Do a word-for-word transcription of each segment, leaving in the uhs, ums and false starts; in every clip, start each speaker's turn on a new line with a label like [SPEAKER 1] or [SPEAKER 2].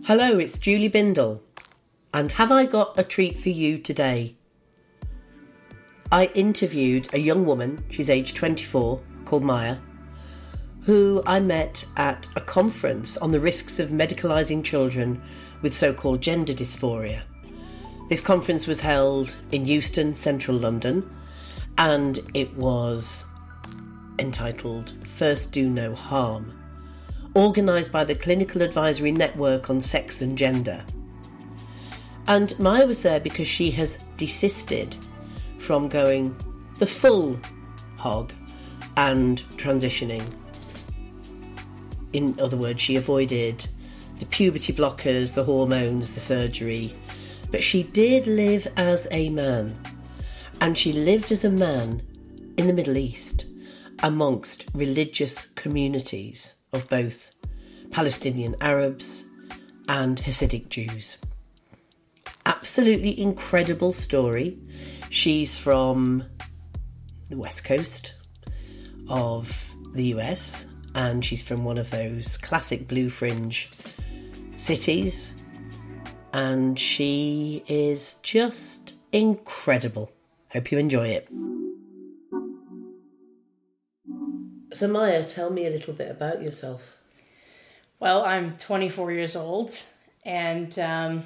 [SPEAKER 1] Hello, it's Julie Bindle, and have I got a treat for you today? I interviewed a young woman, she's aged twenty-four, called Maya, who I met at a conference on the risks of medicalising children with so-called gender dysphoria. This conference was held in Euston, central London, and it was entitled First Do No Harm, organised by the Clinical Advisory Network on Sex and Gender. And Maya was there because she has desisted from going the full hog and transitioning. In other words, she avoided the puberty blockers, the hormones, the surgery, but she did live as a man. And she lived as a man in the Middle East amongst religious communities of both Palestinian Arabs and Hasidic Jews. Absolutely incredible story. She's from the West Coast of the U S, and she's from one of those classic blue fringe cities, and she is just incredible. Hope you enjoy it. So Maya, tell me a little bit about yourself.
[SPEAKER 2] Well, I'm twenty-four years old, and um,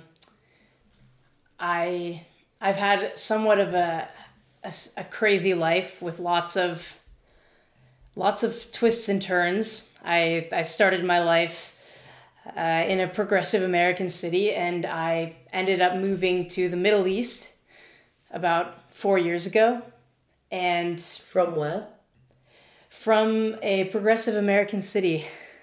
[SPEAKER 2] I I've had somewhat of a, a a crazy life with lots of lots of twists and turns. I I started my life uh, in a progressive American city, and I ended up moving to the Middle East about four years ago. And
[SPEAKER 1] from where?
[SPEAKER 2] From a progressive American city.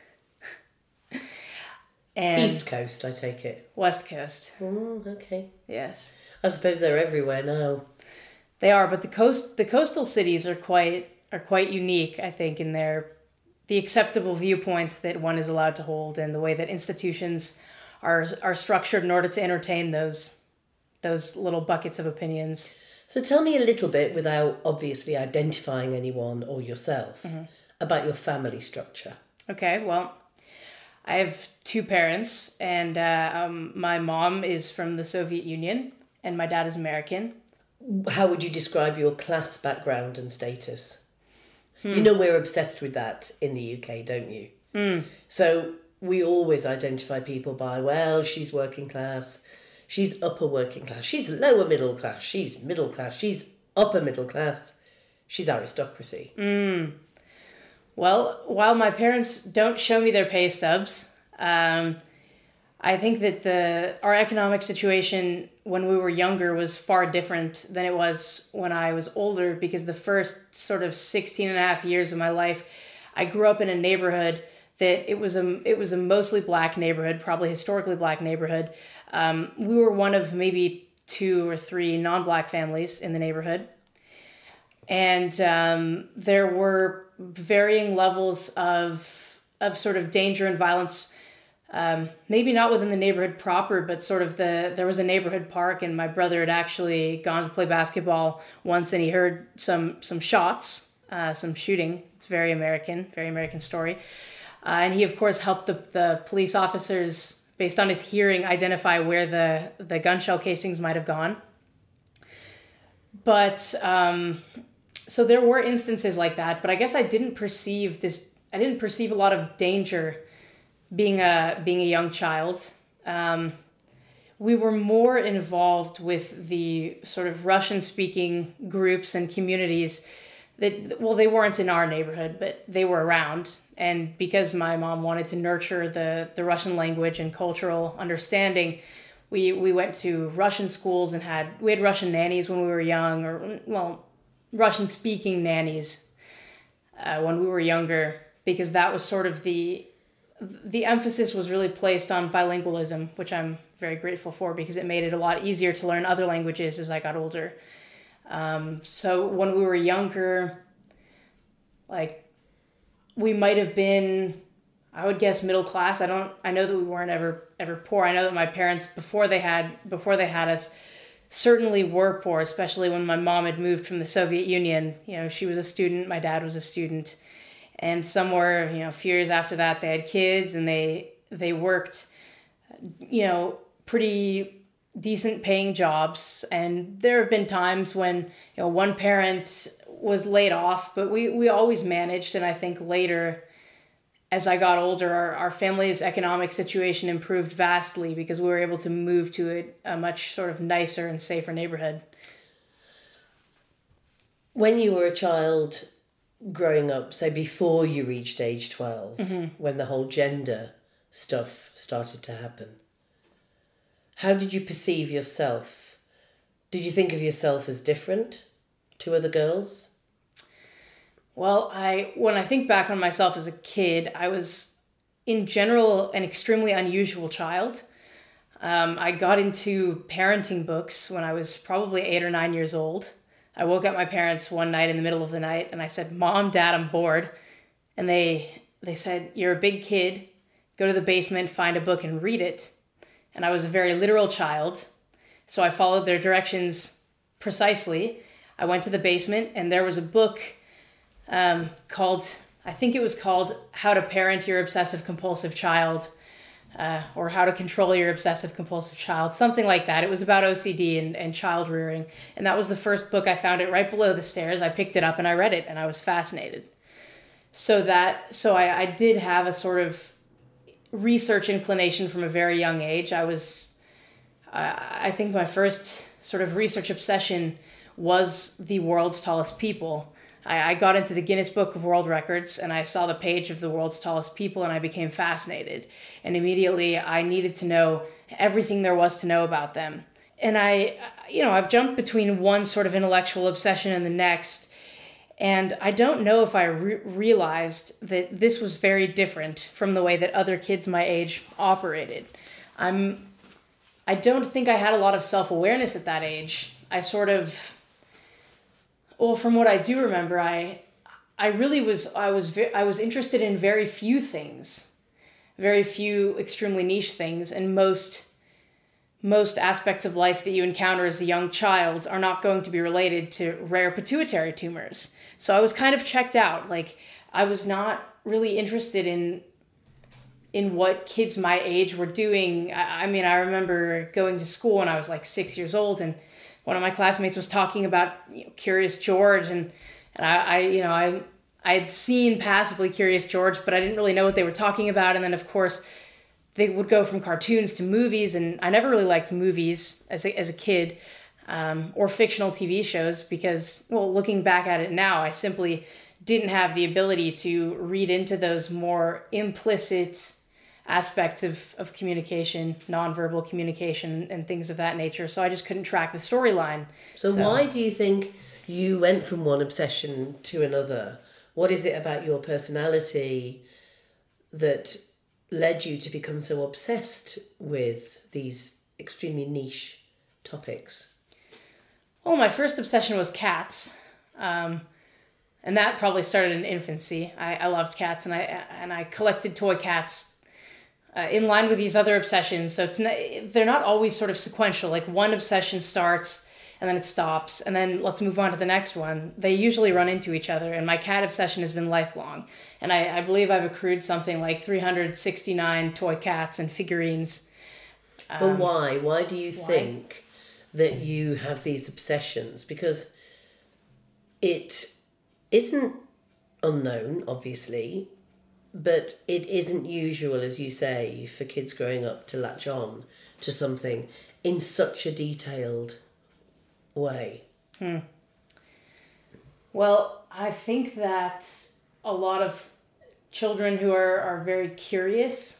[SPEAKER 2] And
[SPEAKER 1] East Coast, I take it.
[SPEAKER 2] West Coast.
[SPEAKER 1] Oh, okay.
[SPEAKER 2] Yes.
[SPEAKER 1] I suppose they're everywhere now.
[SPEAKER 2] They are, but the coast the coastal cities are quite are quite unique, I think, in their the acceptable viewpoints that one is allowed to hold and the way that institutions are are structured in order to entertain those those little buckets of opinions.
[SPEAKER 1] So tell me a little bit, without obviously identifying anyone or yourself, mm-hmm. about your family structure.
[SPEAKER 2] Okay, well, I have two parents, and uh, um, my mom is from the Soviet Union, and my dad is American.
[SPEAKER 1] How would you describe your class background and status? Hmm. You know we're obsessed with that in the U K, don't you?
[SPEAKER 2] Mm.
[SPEAKER 1] So we always identify people by, well, she's working class, she's upper working class, she's lower middle class, she's middle class, she's upper middle class, she's aristocracy.
[SPEAKER 2] Mm. Well, while my parents don't show me their pay stubs, um, I think that the our economic situation when we were younger was far different than it was when I was older, because the first sort of sixteen and a half years of my life, I grew up in a neighborhood that it was a, it was a mostly black neighborhood, probably historically black neighborhood. Um, we were one of maybe two or three non-black families in the neighborhood. And um, there were varying levels of of sort of danger and violence, um, maybe not within the neighborhood proper, but sort of the, there was a neighborhood park, and my brother had actually gone to play basketball once, and he heard some, some shots, uh, some shooting. It's very American, very American story. Uh, and he, of course, helped the, the police officers, based on his hearing, identify where the, the gun shell casings might have gone. But, um, so there were instances like that, but I guess I didn't perceive this, I didn't perceive a lot of danger being a, being a young child. Um, we were more involved with the sort of Russian-speaking groups and communities that, well, they weren't in our neighborhood, but they were around. And because my mom wanted to nurture the, the Russian language and cultural understanding, we, we went to Russian schools and had, we had Russian nannies when we were young, or, well, Russian-speaking nannies uh, when we were younger, because that was sort of the, the emphasis was really placed on bilingualism, which I'm very grateful for, because it made it a lot easier to learn other languages as I got older. Um, so when we were younger, like, we might have been, I would guess, middle class. I don't, I know that we weren't ever, ever poor. I know that my parents, before they had, before they had us, certainly were poor, especially when my mom had moved from the Soviet Union. You know, she was a student, my dad was a student. And somewhere, you know, a few years after that, they had kids, and they, they worked you know, pretty decent paying jobs. And there have been times when, you know, one parent was laid off, but we, we always managed. And I think later, as I got older, our, our family's economic situation improved vastly because we were able to move to a, a much sort of nicer and safer neighborhood.
[SPEAKER 1] When you were a child growing up, say before you reached age twelve, mm-hmm. when the whole gender stuff started to happen, how did you perceive yourself? Did you think of yourself as different to other girls?
[SPEAKER 2] Well, I when I think back on myself as a kid, I was, in general, an extremely unusual child. Um, I got into parenting books when I was probably eight or nine years old. I woke up my parents one night in the middle of the night and I said, "Mom, Dad, I'm bored." And they they said, "You're a big kid. Go to the basement, find a book and read it." And I was a very literal child, so I followed their directions precisely. I went to the basement and there was a book um, called, I think it was called How to Parent Your Obsessive Compulsive Child, uh, or How to Control Your Obsessive Compulsive Child, something like that. It was about O C D and, and child rearing. And that was the first book. I found it right below the stairs. I picked it up and I read it and I was fascinated. So that, so I, I did have a sort of research inclination from a very young age. I was, I, I think my first sort of research obsession was the world's tallest people. I, I got into the Guinness Book of World Records and I saw the page of the world's tallest people and I became fascinated. And immediately I needed to know everything there was to know about them. And I, you know, I've jumped between one sort of intellectual obsession and the next. And I don't know if I re- realized that this was very different from the way that other kids my age operated. I'm, I don't think I had a lot of self-awareness at that age. I sort of, well, from what I do remember, I, I really was, I was, ve- I was interested in very few things, very few extremely niche things, and most, most aspects of life that you encounter as a young child are not going to be related to rare pituitary tumors. So I was kind of checked out. Like, I was not really interested in in what kids my age were doing. I, I mean, I remember going to school when I was like six years old, and one of my classmates was talking about, you know, Curious George, and, and I, I, you know, I I had seen passively Curious George, but I didn't really know what they were talking about. And then, of course, they would go from cartoons to movies, and I never really liked movies as a, as a kid. Um, or fictional T V shows because, well, looking back at it now, I simply didn't have the ability to read into those more implicit aspects of, of communication, nonverbal communication, and things of that nature. So I just couldn't track the storyline.
[SPEAKER 1] So, so why do you think you went from one obsession to another? What is it about your personality that led you to become so obsessed with these extremely niche topics?
[SPEAKER 2] Well, my first obsession was cats, um, and that probably started in infancy. I, I loved cats, and I and I collected toy cats uh, in line with these other obsessions. So it's not, they're not always sort of sequential. Like one obsession starts, and then it stops, and then let's move on to the next one. They usually run into each other, and my cat obsession has been lifelong. And I, I believe I've accrued something like three hundred sixty-nine toy cats and figurines.
[SPEAKER 1] But um, why? Why do you why? think that you have these obsessions? Because it isn't unknown, obviously, but it isn't usual, as you say, for kids growing up to latch on to something in such a detailed way.
[SPEAKER 2] Hmm. Well, I think that a lot of children who are, are very curious,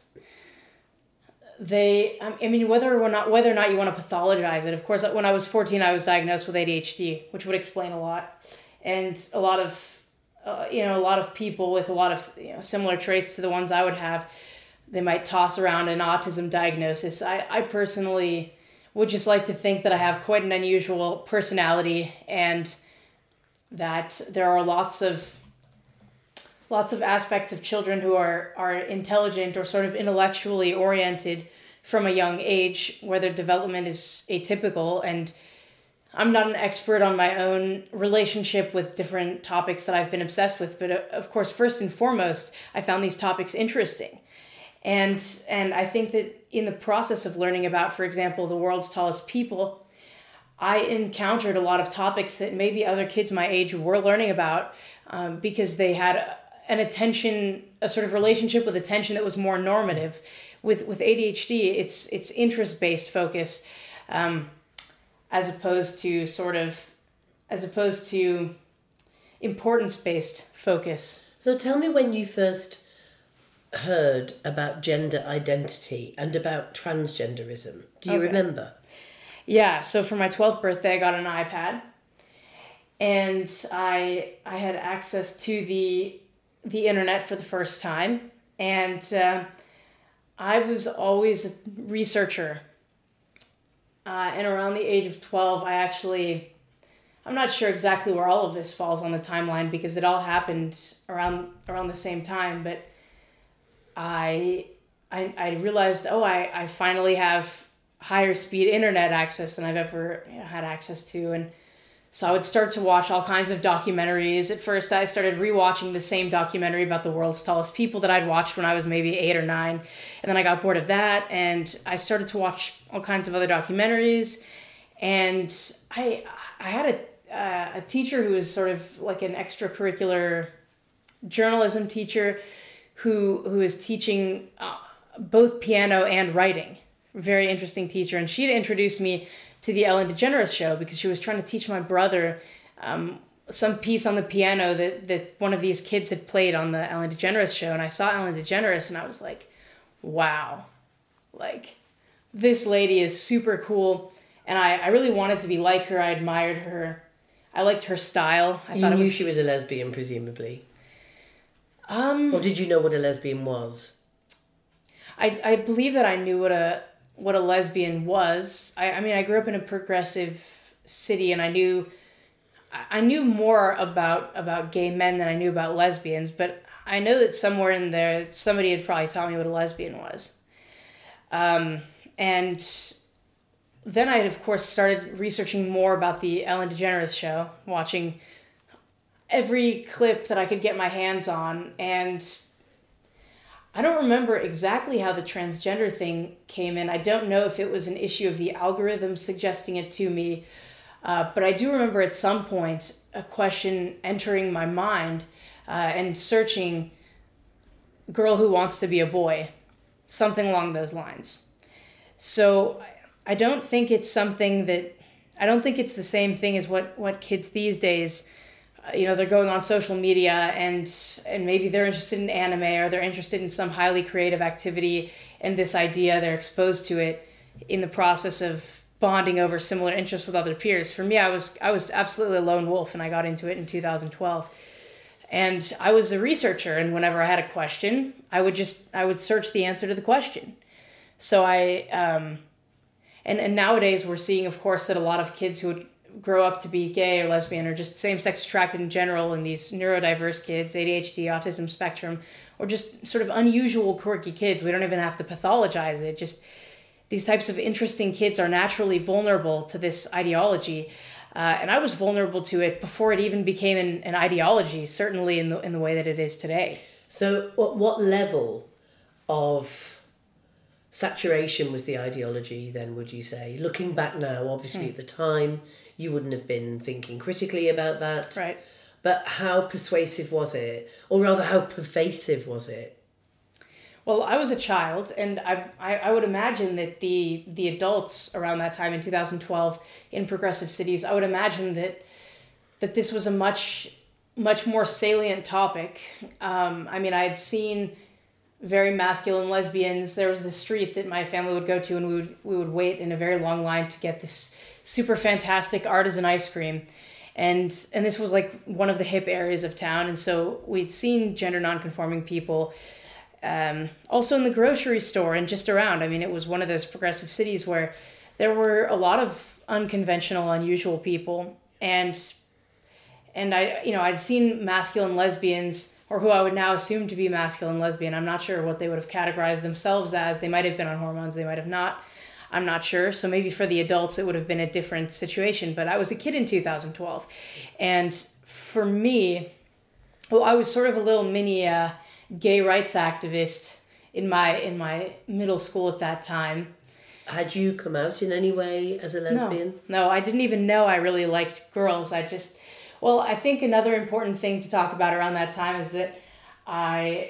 [SPEAKER 2] they, I mean, whether or not whether or not you want to pathologize it. Of course, when I was fourteen, I was diagnosed with A D H D, which would explain a lot, and a lot of, uh, you know, a lot of people with a lot of, you know, similar traits to the ones I would have, they might toss around an autism diagnosis. I, I personally would just like to think that I have quite an unusual personality, and that there are lots of lots of aspects of children who are, are intelligent or sort of intellectually oriented from a young age, where their development is atypical. And I'm not an expert on my own relationship with different topics that I've been obsessed with, but of course, first and foremost, I found these topics interesting. And and I think that in the process of learning about, for example, the world's tallest people, I encountered a lot of topics that maybe other kids my age were learning about, um, because they had an attention, a sort of relationship with attention that was more normative. With with A D H D, it's it's interest-based focus, um, as opposed to sort of, as opposed to importance-based focus.
[SPEAKER 1] So tell me when you first heard about gender identity and about transgenderism. Do you okay. remember?
[SPEAKER 2] Yeah, so for my twelfth birthday, I got an iPad, and I I had access to the the internet for the first time, and uh, I was always a researcher. Uh, and around the age of twelve, I actually, I'm not sure exactly where all of this falls on the timeline because it all happened around around the same time, but I I, I realized, oh, I, I finally have higher speed internet access than I've ever you know, had access to. And so I would start to watch all kinds of documentaries. At first, I started rewatching the same documentary about the world's tallest people that I'd watched when I was maybe eight or nine. And then I got bored of that, and I started to watch all kinds of other documentaries. And I I had a, uh, a teacher who was sort of like an extracurricular journalism teacher who who is teaching uh, both piano and writing. Very interesting teacher. And she'd introduced me to the Ellen DeGeneres show because she was trying to teach my brother um, some piece on the piano that, that one of these kids had played on the Ellen DeGeneres show. And I saw Ellen DeGeneres and I was like, wow, like this lady is super cool. And I, I really wanted to be like her. I admired her. I liked her style. I
[SPEAKER 1] you
[SPEAKER 2] thought
[SPEAKER 1] knew
[SPEAKER 2] it was...
[SPEAKER 1] she was a lesbian, presumably.
[SPEAKER 2] Um,
[SPEAKER 1] or did you know what a lesbian was?
[SPEAKER 2] I, I believe that I knew what a what a lesbian was. I, I mean, I grew up in a progressive city, and I knew I knew more about about gay men than I knew about lesbians. But I know that somewhere in there, somebody had probably taught me what a lesbian was. Um, and then I had, of course, started researching more about the Ellen DeGeneres show, watching every clip that I could get my hands on, and I don't remember exactly how the transgender thing came in. I don't know if it was an issue of the algorithm suggesting it to me, uh, but I do remember at some point a question entering my mind uh, and searching girl who wants to be a boy, something along those lines. So I don't think it's something that, I don't think it's the same thing as what, what kids these days, uh, you know, they're going on social media and and maybe they're interested in anime or they're interested in some highly creative activity, and this idea, they're exposed to it in the process of bonding over similar interests with other peers. For me, I was I was absolutely a lone wolf, and I got into it in two thousand twelve. And I was a researcher, and whenever I had a question, I would just, I would search the answer to the question. So I, um, and, and nowadays we're seeing, of course, that a lot of kids who would grow up to be gay or lesbian or just same-sex attracted in general, and these neurodiverse kids, A D H D, autism spectrum, or just sort of unusual, quirky kids. We don't even have to pathologize it. Just these types of interesting kids are naturally vulnerable to this ideology. Uh, and I was vulnerable to it before it even became an, an ideology, certainly in the in the way that it is today.
[SPEAKER 1] So what, what level of saturation was the ideology then, would you say? Looking back now, obviously hmm. at the time, you wouldn't have been thinking critically about that.
[SPEAKER 2] Right.
[SPEAKER 1] But how persuasive was it? Or rather, how pervasive was it?
[SPEAKER 2] Well, I was a child, and I, I I would imagine that the the adults around that time in two thousand twelve in progressive cities, I would imagine that that this was a much much more salient topic. Um, I mean, I had seen very masculine lesbians. There was this street that my family would go to, and we would we would wait in a very long line to get this super fantastic artisan ice cream. And and this was like one of the hip areas of town, and so we'd seen gender nonconforming people. Um, also in the grocery store and just around. I mean, it was one of those progressive cities where there were a lot of unconventional, unusual people. And, and I, you know, I'd seen masculine lesbians, or who I would now assume to be masculine lesbian. I'm not sure what they would have categorized themselves as. They might have been on hormones. They might have not. I'm not sure. So maybe for the adults, it would have been a different situation. But I was a kid in two thousand twelve. And for me, well, I was sort of a little mini, uh, gay rights activist in my in my middle school at that time.
[SPEAKER 1] Had you come out in any way as a lesbian?
[SPEAKER 2] No, no, I didn't even know I really liked girls. I just, well, I think another important thing to talk about around that time is that I,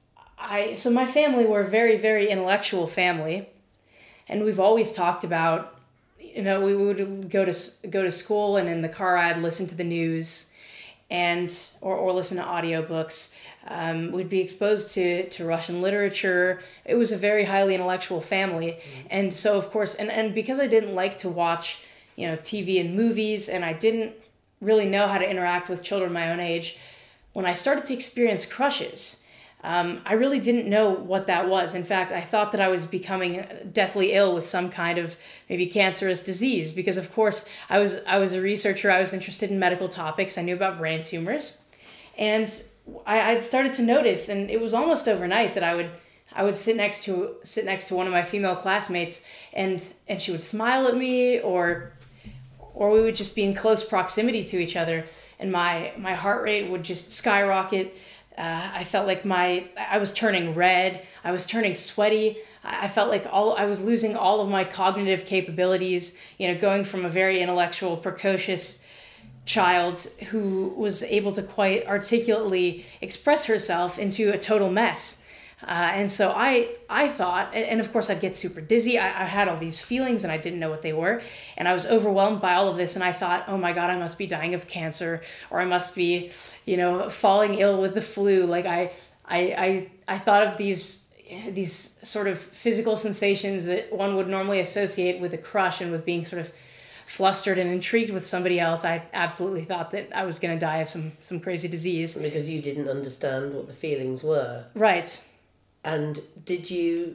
[SPEAKER 2] I, so my family were a very, very intellectual family, and we've always talked about, you know, we would go to go to school, and in the car I'd listen to the news, and or or listen to audiobooks. Um, we'd be exposed to, to Russian literature. It was a very highly intellectual family. Mm-hmm. And so, of course, and, and because I didn't like to watch, you know, T V and movies, and I didn't really know how to interact with children my own age, when I started to experience crushes, um, I really didn't know what that was. In fact, I thought that I was becoming deathly ill with some kind of maybe cancerous disease, because, of course, I was I was a researcher. I was interested in medical topics. I knew about brain tumors. And I I'd started to notice, and it was almost overnight, that I would I would sit next to sit next to one of my female classmates, and and she would smile at me, or or we would just be in close proximity to each other, and my my heart rate would just skyrocket. Uh, I felt like my I was turning red. I was turning sweaty. I felt like all I was losing all of my cognitive capabilities. You know, going from a very intellectual, precocious child who was able to quite articulately express herself into a total mess. Uh, and so I I thought, and, and of course I'd get super dizzy. I, I had all these feelings and I didn't know what they were. And I was overwhelmed by all of this. And I thought, oh my God, I must be dying of cancer, or I must be, you know, falling ill with the flu. Like I I I, I thought of these these sort of physical sensations that one would normally associate with a crush and with being sort of flustered and intrigued with somebody else. I absolutely thought that I was going to die of some some crazy disease.
[SPEAKER 1] Because you didn't understand what the feelings were.
[SPEAKER 2] Right.
[SPEAKER 1] And did you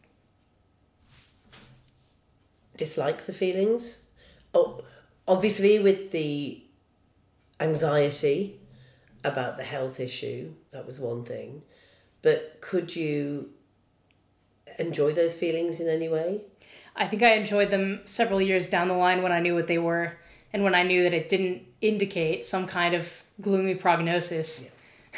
[SPEAKER 1] dislike the feelings? Oh, obviously with the anxiety about the health issue, that was one thing. But could you enjoy those feelings in any way?
[SPEAKER 2] I think I enjoyed them several years down the line when I knew what they were, and when I knew that it didn't indicate some kind of gloomy prognosis.
[SPEAKER 1] Yeah.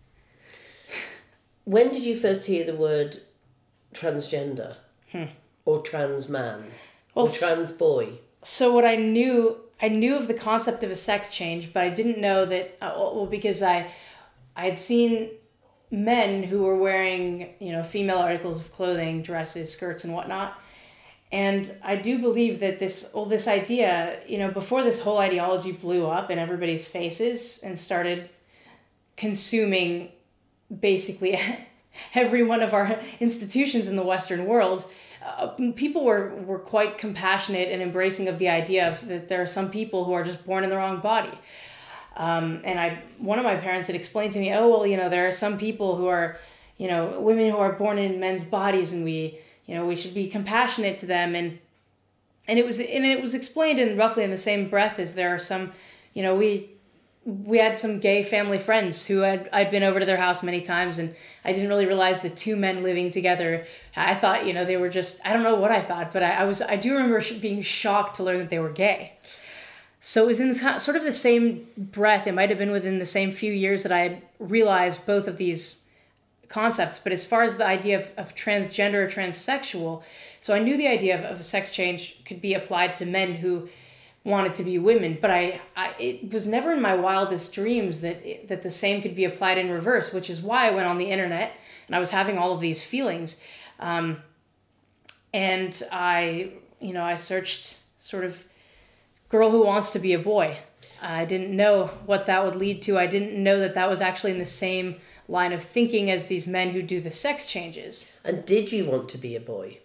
[SPEAKER 1] When did you first hear the word transgender? Hmm. Or trans man? Well, or trans boy?
[SPEAKER 2] So what I knew, I knew of the concept of a sex change, but I didn't know that, uh, well, because I, I had seen men who were wearing, you know, female articles of clothing, dresses, skirts, and whatnot. And I do believe that this, well, this idea, you know, before this whole ideology blew up in everybody's faces and started consuming basically every one of our institutions in the Western world, uh, people were, were quite compassionate and embracing of the idea of that there are some people who are just born in the wrong body. Um, and I, one of my parents had explained to me, oh, well, you know, there are some people who are, you know, women who are born in men's bodies, and we, you know, we should be compassionate to them. And and it was and it was explained in roughly in the same breath as there are some, you know, we we had some gay family friends who had I'd been over to their house many times, and I didn't really realize that two men living together, I thought, you know, they were just, I don't know what I thought, but I, I was I do remember being shocked to learn that they were gay. So it was in the, sort of the same breath. It might have been within the same few years that I had realized both of these concepts. But as far as the idea of, of transgender or transsexual, so I knew the idea of, of a sex change could be applied to men who wanted to be women, but I, I it was never in my wildest dreams that it, that the same could be applied in reverse, which is why I went on the internet and I was having all of these feelings. Um, and I, you know, I searched sort of girl who wants to be a boy. I didn't know what that would lead to. I didn't know that that was actually in the same line of thinking as these men who do the sex changes.
[SPEAKER 1] And did you want to be a boy?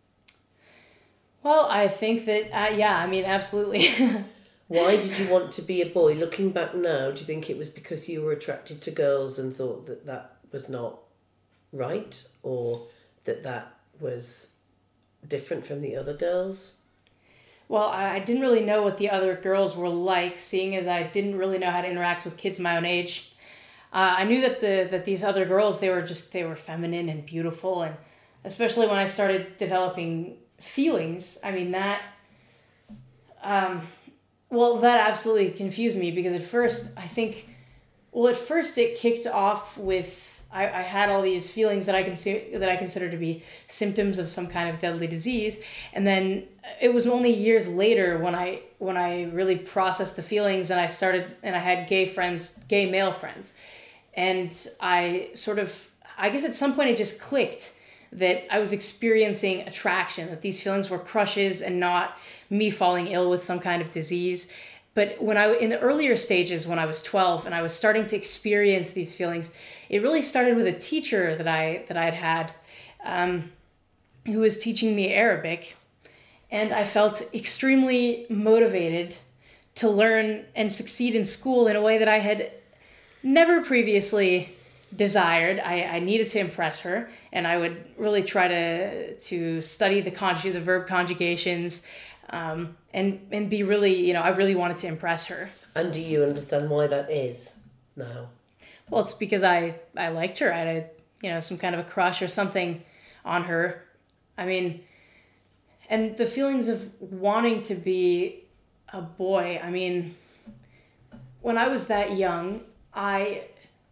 [SPEAKER 2] Well, I think that, uh, yeah, I mean, absolutely.
[SPEAKER 1] Why did you want to be a boy? Looking back now, do you think it was because you were attracted to girls and thought that that was not right? Or that that was different from the other girls?
[SPEAKER 2] Well, I didn't really know what the other girls were like, seeing as I didn't really know how to interact with kids my own age. Uh, I knew that the that these other girls, they were just, they were feminine and beautiful, and especially when I started developing feelings, I mean, that, um, well, that absolutely confused me, because at first, I think, well, at first it kicked off with, I, I had all these feelings that I consider that I consider to be symptoms of some kind of deadly disease, and then it was only years later when I when I really processed the feelings, and I started and I had gay friends, gay male friends, and I sort of I guess at some point it just clicked that I was experiencing attraction, that these feelings were crushes and not me falling ill with some kind of disease. But when I, in the earlier stages, when I was twelve and I was starting to experience these feelings, it really started with a teacher that I that I'd had, um, who was teaching me Arabic, and I felt extremely motivated to learn and succeed in school in a way that I had never previously desired. I, I needed to impress her, and I would really try to to study the conjug the verb conjugations. Um, and, and be really, you know, I really wanted to impress her.
[SPEAKER 1] And do you understand why that is now?
[SPEAKER 2] Well, it's because I, I liked her. I had, a, you know, some kind of a crush or something on her. I mean, and the feelings of wanting to be a boy, I mean, when I was that young, I,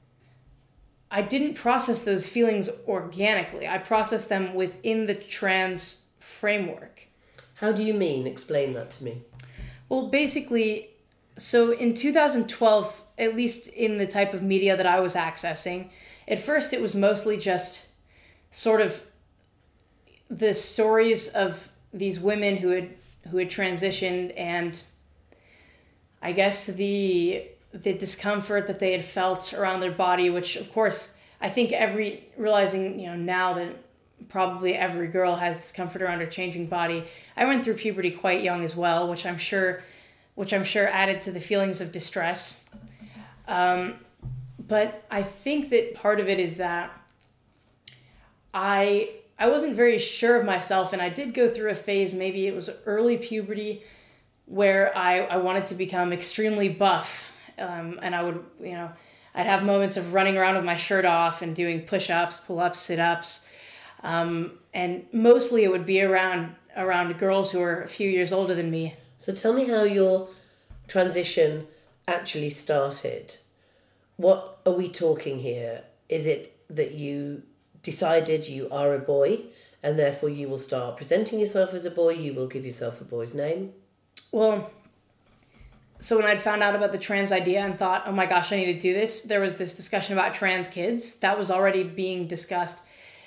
[SPEAKER 2] I didn't process those feelings organically. I processed them within the trans framework.
[SPEAKER 1] How do you mean? Explain that to me.
[SPEAKER 2] Well, basically, so in two thousand twelve, at least in the type of media that I was accessing, at first it was mostly just sort of the stories of these women who had who had transitioned, and I guess the the discomfort that they had felt around their body, which of course I think every realizing, you know, now that probably every girl has discomfort around her changing body. I went through puberty quite young as well, which I'm sure, which I'm sure added to the feelings of distress. Um, but I think that part of it is that I I wasn't very sure of myself, and I did go through a phase, maybe it was early puberty, where I, I wanted to become extremely buff, um, and I would, you know, I'd have moments of running around with my shirt off and doing push-ups, pull-ups, sit-ups. Um, and mostly it would be around around girls who were a few years older than me.
[SPEAKER 1] So tell me how your transition actually started. What are we talking here? Is it that you decided you are a boy and therefore you will start presenting yourself as a boy, you will give yourself a boy's name?
[SPEAKER 2] Well, so when I'd found out about the trans idea and thought, oh my gosh, I need to do this, there was this discussion about trans kids. That was already being discussed.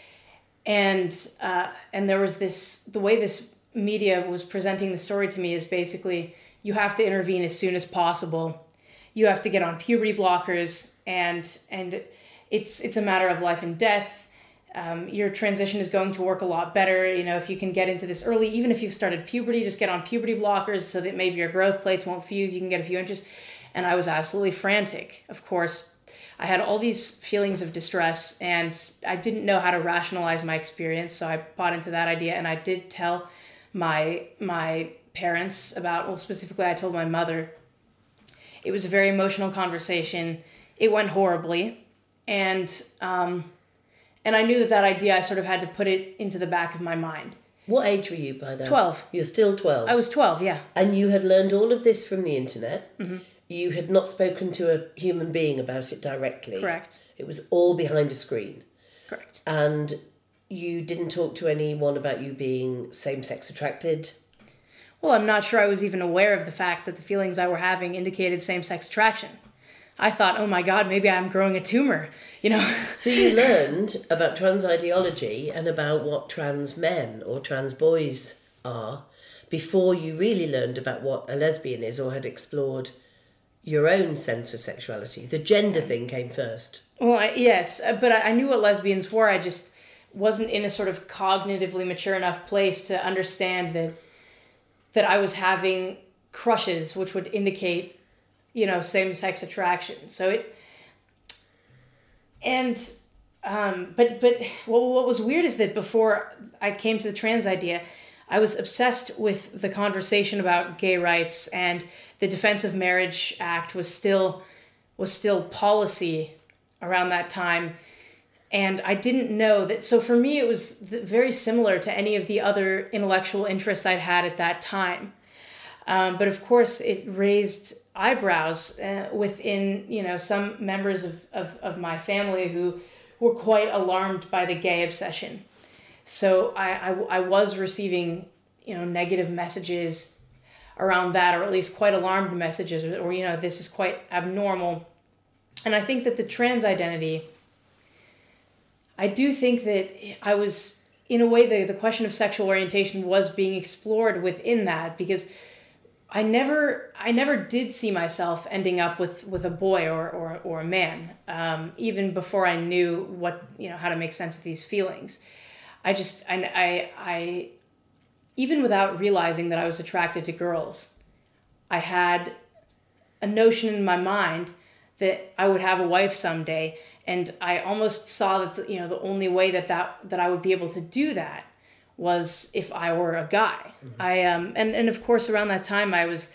[SPEAKER 2] And uh, and there was this, the way this media was presenting the story to me is basically, you have to intervene as soon as possible. You have to get on puberty blockers, and and it's it's a matter of life and death. Um, your transition is going to work a lot better. You know, if you can get into this early, even if you've started puberty, just get on puberty blockers so that maybe your growth plates won't fuse. You can get a few inches. And I was absolutely frantic, of course. I had all these feelings of distress, and I didn't know how to rationalize my experience, so I bought into that idea, and I did tell my my parents about, well, specifically I told my mother. It was a very emotional conversation. It went horribly, and um, and I knew that that idea, I sort of had to put it into the back of my mind.
[SPEAKER 1] What age were you by then?
[SPEAKER 2] twelve.
[SPEAKER 1] You're still twelve?
[SPEAKER 2] I was twelve, yeah.
[SPEAKER 1] And you had learned all of this from the internet?
[SPEAKER 2] Mm-hmm.
[SPEAKER 1] You had not spoken to a human being about it directly.
[SPEAKER 2] Correct.
[SPEAKER 1] It was all behind a screen.
[SPEAKER 2] Correct.
[SPEAKER 1] And you didn't talk to anyone about you being same-sex attracted?
[SPEAKER 2] Well, I'm not sure I was even aware of the fact that the feelings I were having indicated same-sex attraction. I thought, oh my God, maybe I'm growing a tumor, you know?
[SPEAKER 1] So you learned about trans ideology and about what trans men or trans boys are before you really learned about what a lesbian is or had explored your own sense of sexuality. The gender thing came first.
[SPEAKER 2] Well, I, yes, but I, I knew what lesbians were. I just wasn't in a sort of cognitively mature enough place to understand that that I was having crushes, which would indicate, you know, same-sex attraction. So it, and, um, but, but well, what was weird is that before I came to the trans idea, I was obsessed with the conversation about gay rights, and the Defense of Marriage Act was still was still policy around that time. And I didn't know that. So for me, it was very similar to any of the other intellectual interests I'd had at that time. Um, but of course, it raised eyebrows uh, within, you know, some members of, of, of my family who were quite alarmed by the gay obsession. So I, I, I was receiving, you know, negative messages around that, or at least quite alarmed messages, or, or, you know, this is quite abnormal. And I think that the trans identity, I do think that I was, in a way, the, the question of sexual orientation was being explored within that, because I never I never did see myself ending up with, with a boy or, or, or a man, um, even before I knew what, you know, how to make sense of these feelings. I just, I, I, I, even without realizing that I was attracted to girls, I had a notion in my mind that I would have a wife someday. And I almost saw that, the, you know, the only way that, that, that I would be able to do that was if I were a guy. Mm-hmm. I, um, and, and of course around that time I was,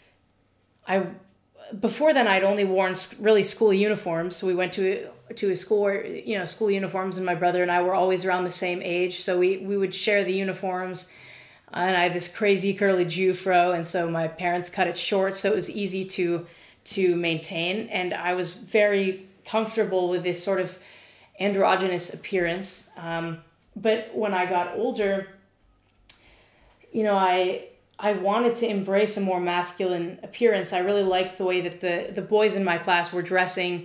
[SPEAKER 2] I, before then I'd only worn really school uniforms. So we went to, to a school where, you know, school uniforms, and my brother and I were always around the same age. So we, we would share the uniforms, and I had this crazy curly Jufro. And so my parents cut it short, so it was easy to, to maintain. And I was very comfortable with this sort of androgynous appearance. Um, but when I got older, you know, I I wanted to embrace a more masculine appearance. I really liked the way that the, the boys in my class were dressing.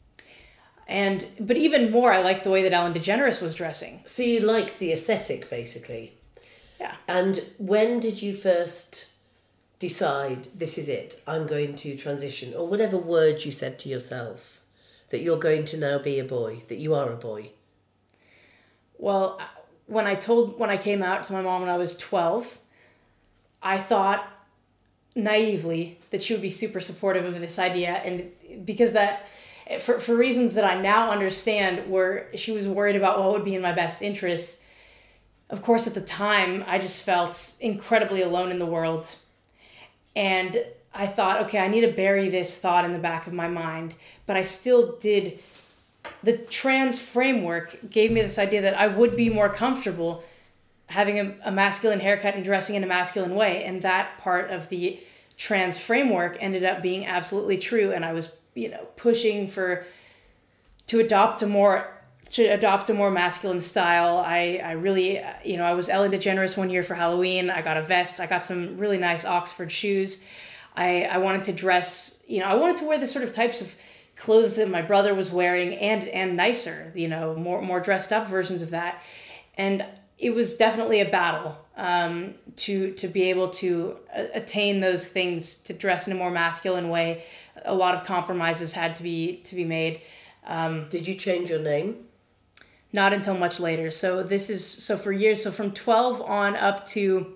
[SPEAKER 2] And but even more, I liked the way that Ellen DeGeneres was dressing.
[SPEAKER 1] So you liked the aesthetic, basically.
[SPEAKER 2] Yeah.
[SPEAKER 1] And when did you first decide, this is it, I'm going to transition, or whatever word you said to yourself, that you're going to now be a boy, that you are a boy?
[SPEAKER 2] Well, when I told, when I came out to my mom when I was twelve, I thought naively that she would be super supportive of this idea. And because that, for, for reasons that I now understand, were she was worried about what would be in my best interest. Of course, at the time, I just felt incredibly alone in the world. And I thought, okay, I need to bury this thought in the back of my mind. But I still did. The trans framework gave me this idea that I would be more comfortable having a, a masculine haircut and dressing in a masculine way. And that part of the trans framework ended up being absolutely true. And I was, you know, pushing for, to adopt a more, to adopt a more masculine style. I, I really, you know, I was Ellen DeGeneres one year for Halloween. I got a vest. I got some really nice Oxford shoes. I, I wanted to dress, you know, I wanted to wear the sort of types of clothes that my brother was wearing, and and nicer, you know, more more dressed up versions of that. And it was definitely a battle um, to to be able to attain those things, to dress in a more masculine way. A lot of compromises had to be to be made. Um,
[SPEAKER 1] Did you change your name?
[SPEAKER 2] Not until much later. So this is, so for years, so from twelve on up to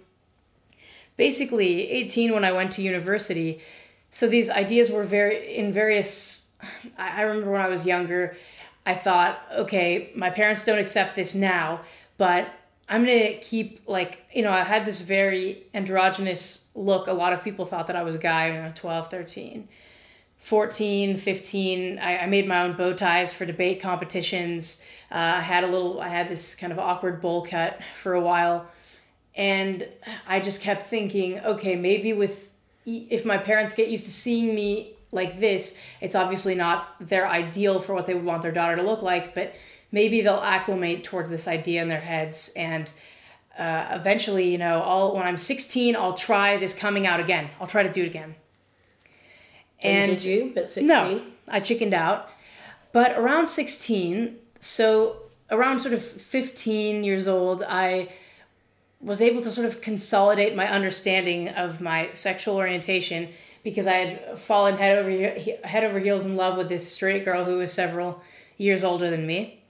[SPEAKER 2] basically eighteen when I went to university. So these ideas were very, in various, I remember when I was younger, I thought, okay, my parents don't accept this now, but I'm going to keep, like, you know, I had this very androgynous look. A lot of people thought that I was a guy, you know, twelve, thirteen, fourteen, fifteen. I, I made my own bow ties for debate competitions. Uh, I had a little, I had this kind of awkward bowl cut for a while. And I just kept thinking, okay, maybe with, if my parents get used to seeing me like this, it's obviously not their ideal for what they would want their daughter to look like, but maybe they'll acclimate towards this idea in their heads. And uh, eventually, you know, I'll, when I'm sixteen, I'll try this coming out again. I'll try to do it again.
[SPEAKER 1] And, and did you at sixteen?
[SPEAKER 2] No, I chickened out. But around sixteen, so around sort of fifteen years old, I was able to sort of consolidate my understanding of my sexual orientation, because I had fallen head over head over heels in love with this straight girl who was several years older than me.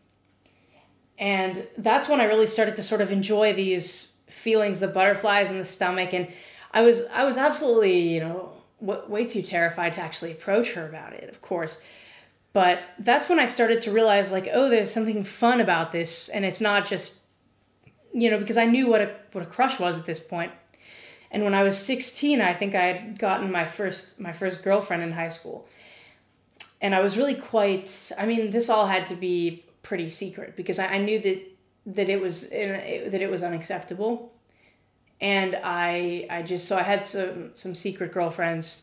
[SPEAKER 2] And that's when I really started to sort of enjoy these feelings, the butterflies in the stomach. And I was I was absolutely, you know, w- way too terrified to actually approach her about it, of course. But that's when I started to realize, like, oh, there's something fun about this. And it's not just, you know, because I knew what a what a crush was at this point. And when I was sixteen, I think I had gotten my first my first girlfriend in high school. And I was really quite, I mean, this all had to be pretty secret, because I, I knew that that it was that it was unacceptable. And I I just, so I had some some secret girlfriends.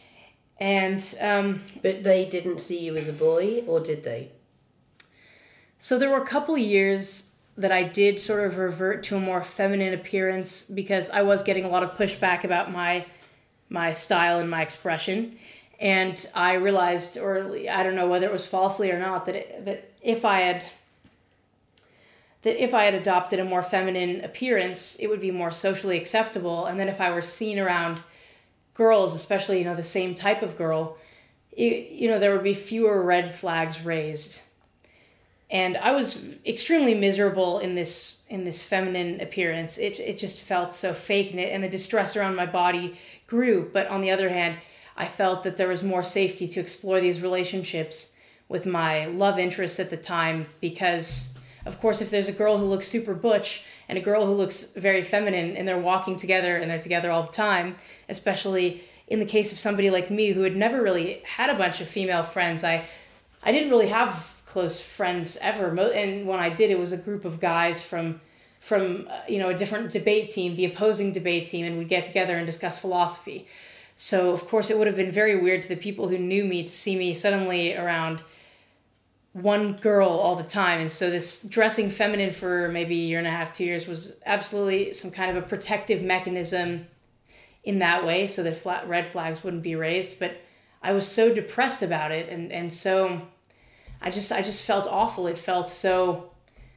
[SPEAKER 2] And um
[SPEAKER 1] but they didn't see you as a boy, or did they?
[SPEAKER 2] So there were a couple years that I did sort of revert to a more feminine appearance because I was getting a lot of pushback about my my style and my expression. And I realized, or I don't know whether it was falsely or not, that it, that if I had that if I had adopted a more feminine appearance, it would be more socially acceptable. And then if I were seen around girls, especially, you know, the same type of girl, it, you know, there would be fewer red flags raised. And I was extremely miserable in this in this feminine appearance. It it just felt so fake, and, it, and the distress around my body grew. But on the other hand, I felt that there was more safety to explore these relationships with my love interest at the time because, of course, if there's a girl who looks super butch and a girl who looks very feminine and they're walking together and they're together all the time, especially in the case of somebody like me who had never really had a bunch of female friends, I, I didn't really have close friends ever. And when I did, it was a group of guys from, from uh, you know, a different debate team, the opposing debate team, and we'd get together and discuss philosophy. So, of course, it would have been very weird to the people who knew me to see me suddenly around one girl all the time. And so this dressing feminine for maybe a year and a half, two years was absolutely some kind of a protective mechanism in that way so that flat red flags wouldn't be raised. But I was so depressed about it. And, and so I just, I just felt awful. It felt so,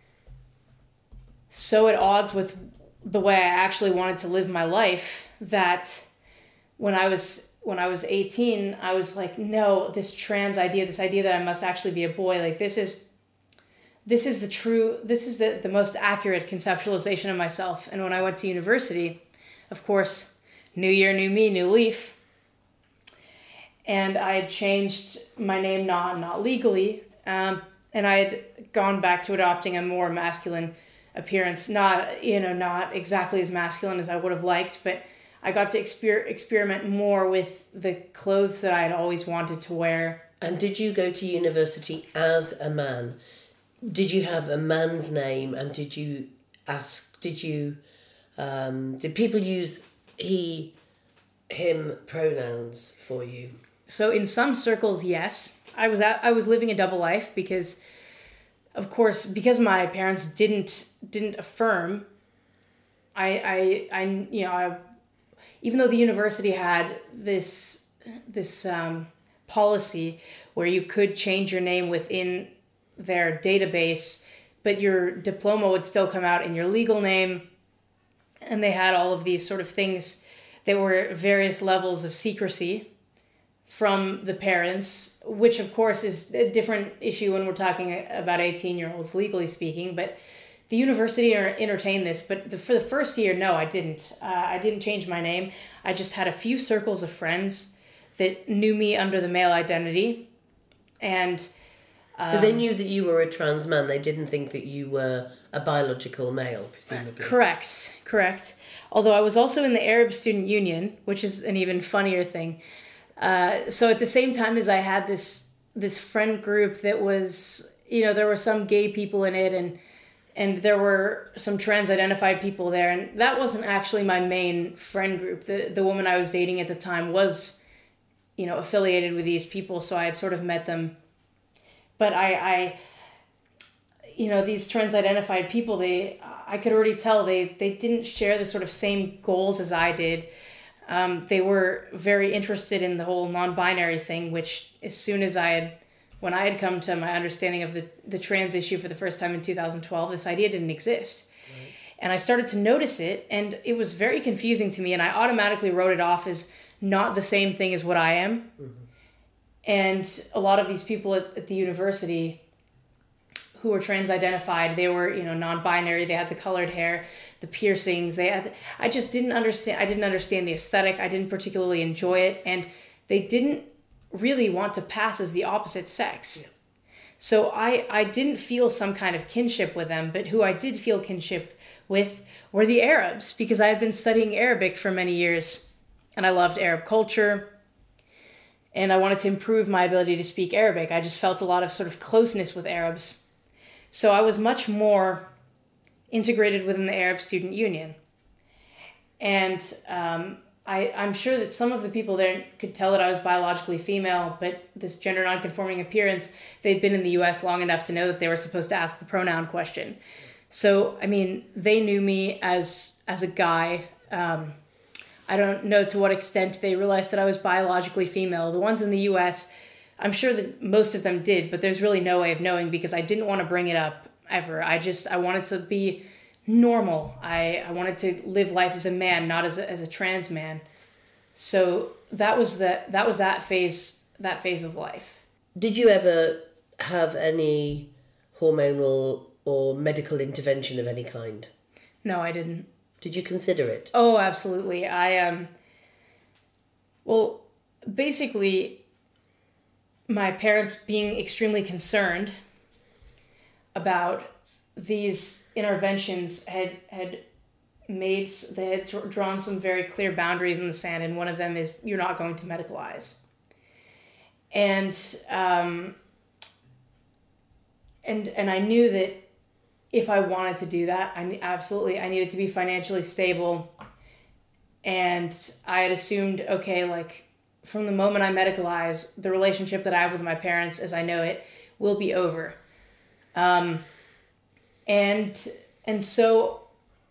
[SPEAKER 2] so at odds with the way I actually wanted to live my life that when I was when I was eighteen, I was like, no, this trans idea, this idea that I must actually be a boy, like this is this is the true, this is the, the most accurate conceptualization of myself. And when I went to university, of course, new year, new me, new leaf. And I had changed my name, not not legally, um, and I had gone back to adopting a more masculine appearance, not, you know, not exactly as masculine as I would have liked, but I got to exper- experiment more with the clothes that I had always wanted to wear.
[SPEAKER 1] And did you go to university as a man? Did you have a man's name, and did you ask, did you, um, did people use he, him pronouns for you?
[SPEAKER 2] So in some circles, yes. I was at, I was living a double life because, of course, because my parents didn't didn't affirm, I, I, I you know, I, even though the university had this this um, policy where you could change your name within their database, but your diploma would still come out in your legal name, and they had all of these sort of things that were various levels of secrecy from the parents, which of course is a different issue when we're talking about eighteen-year-olds, legally speaking, but the university entertained this, but the, for the first year, no, I didn't. Uh, I didn't change my name. I just had a few circles of friends that knew me under the male identity. And um,
[SPEAKER 1] but they knew that you were a trans man. They didn't think that you were a biological male, presumably.
[SPEAKER 2] Correct, correct. Although I was also in the Arab Student Union, which is an even funnier thing. Uh, so at the same time as I had this this friend group that was, you know, there were some gay people in it, and And there were some trans-identified people there. And that wasn't actually my main friend group. The the woman I was dating at the time was, you know, affiliated with these people. So I had sort of met them. But I, I you know, these trans-identified people, they, I could already tell they, they didn't share the sort of same goals as I did. Um, they were very interested in the whole non-binary thing, which as soon as I had... When I had come to my understanding of the, the trans issue for the first time in two thousand twelve, this idea didn't exist. Right. And I started to notice it, and it was very confusing to me, and I automatically wrote it off as not the same thing as what I am. Mm-hmm. And a lot of these people at, at the university who were trans-identified, they were, you know, non-binary, they had the colored hair, the piercings, they had... I just didn't understand, I didn't understand the aesthetic, I didn't particularly enjoy it, and they didn't really want to pass as the opposite sex. Yeah. So I, I didn't feel some kind of kinship with them, but who I did feel kinship with were the Arabs, because I had been studying Arabic for many years, and I loved Arab culture, and I wanted to improve my ability to speak Arabic. I just felt a lot of sort of closeness with Arabs. So I was much more integrated within the Arab Student Union. And um, I, I'm sure that some of the people there could tell that I was biologically female, but this gender nonconforming appearance, they'd been in the U S long enough to know that they were supposed to ask the pronoun question. So, I mean, they knew me as as a guy. Um, I don't know to what extent they realized that I was biologically female. The ones in the U S, I'm sure that most of them did, but there's really no way of knowing because I didn't want to bring it up ever. I just, I wanted to be normal. I, I wanted to live life as a man, not as a, as a trans man. So that was the, that was that phase, that phase of life.
[SPEAKER 1] Did you ever have any hormonal or medical intervention of any kind?
[SPEAKER 2] No, I didn't.
[SPEAKER 1] Did you consider it?
[SPEAKER 2] Oh, absolutely. I, um, well, basically, my parents being extremely concerned about these interventions had, had made, they had drawn some very clear boundaries in the sand, and one of them is you're not going to medicalize. And, um, and, and I knew that if I wanted to do that, I absolutely, I needed to be financially stable. And I had assumed, okay, like from the moment I medicalize, the relationship that I have with my parents, as I know it, will be over. Um, and, and so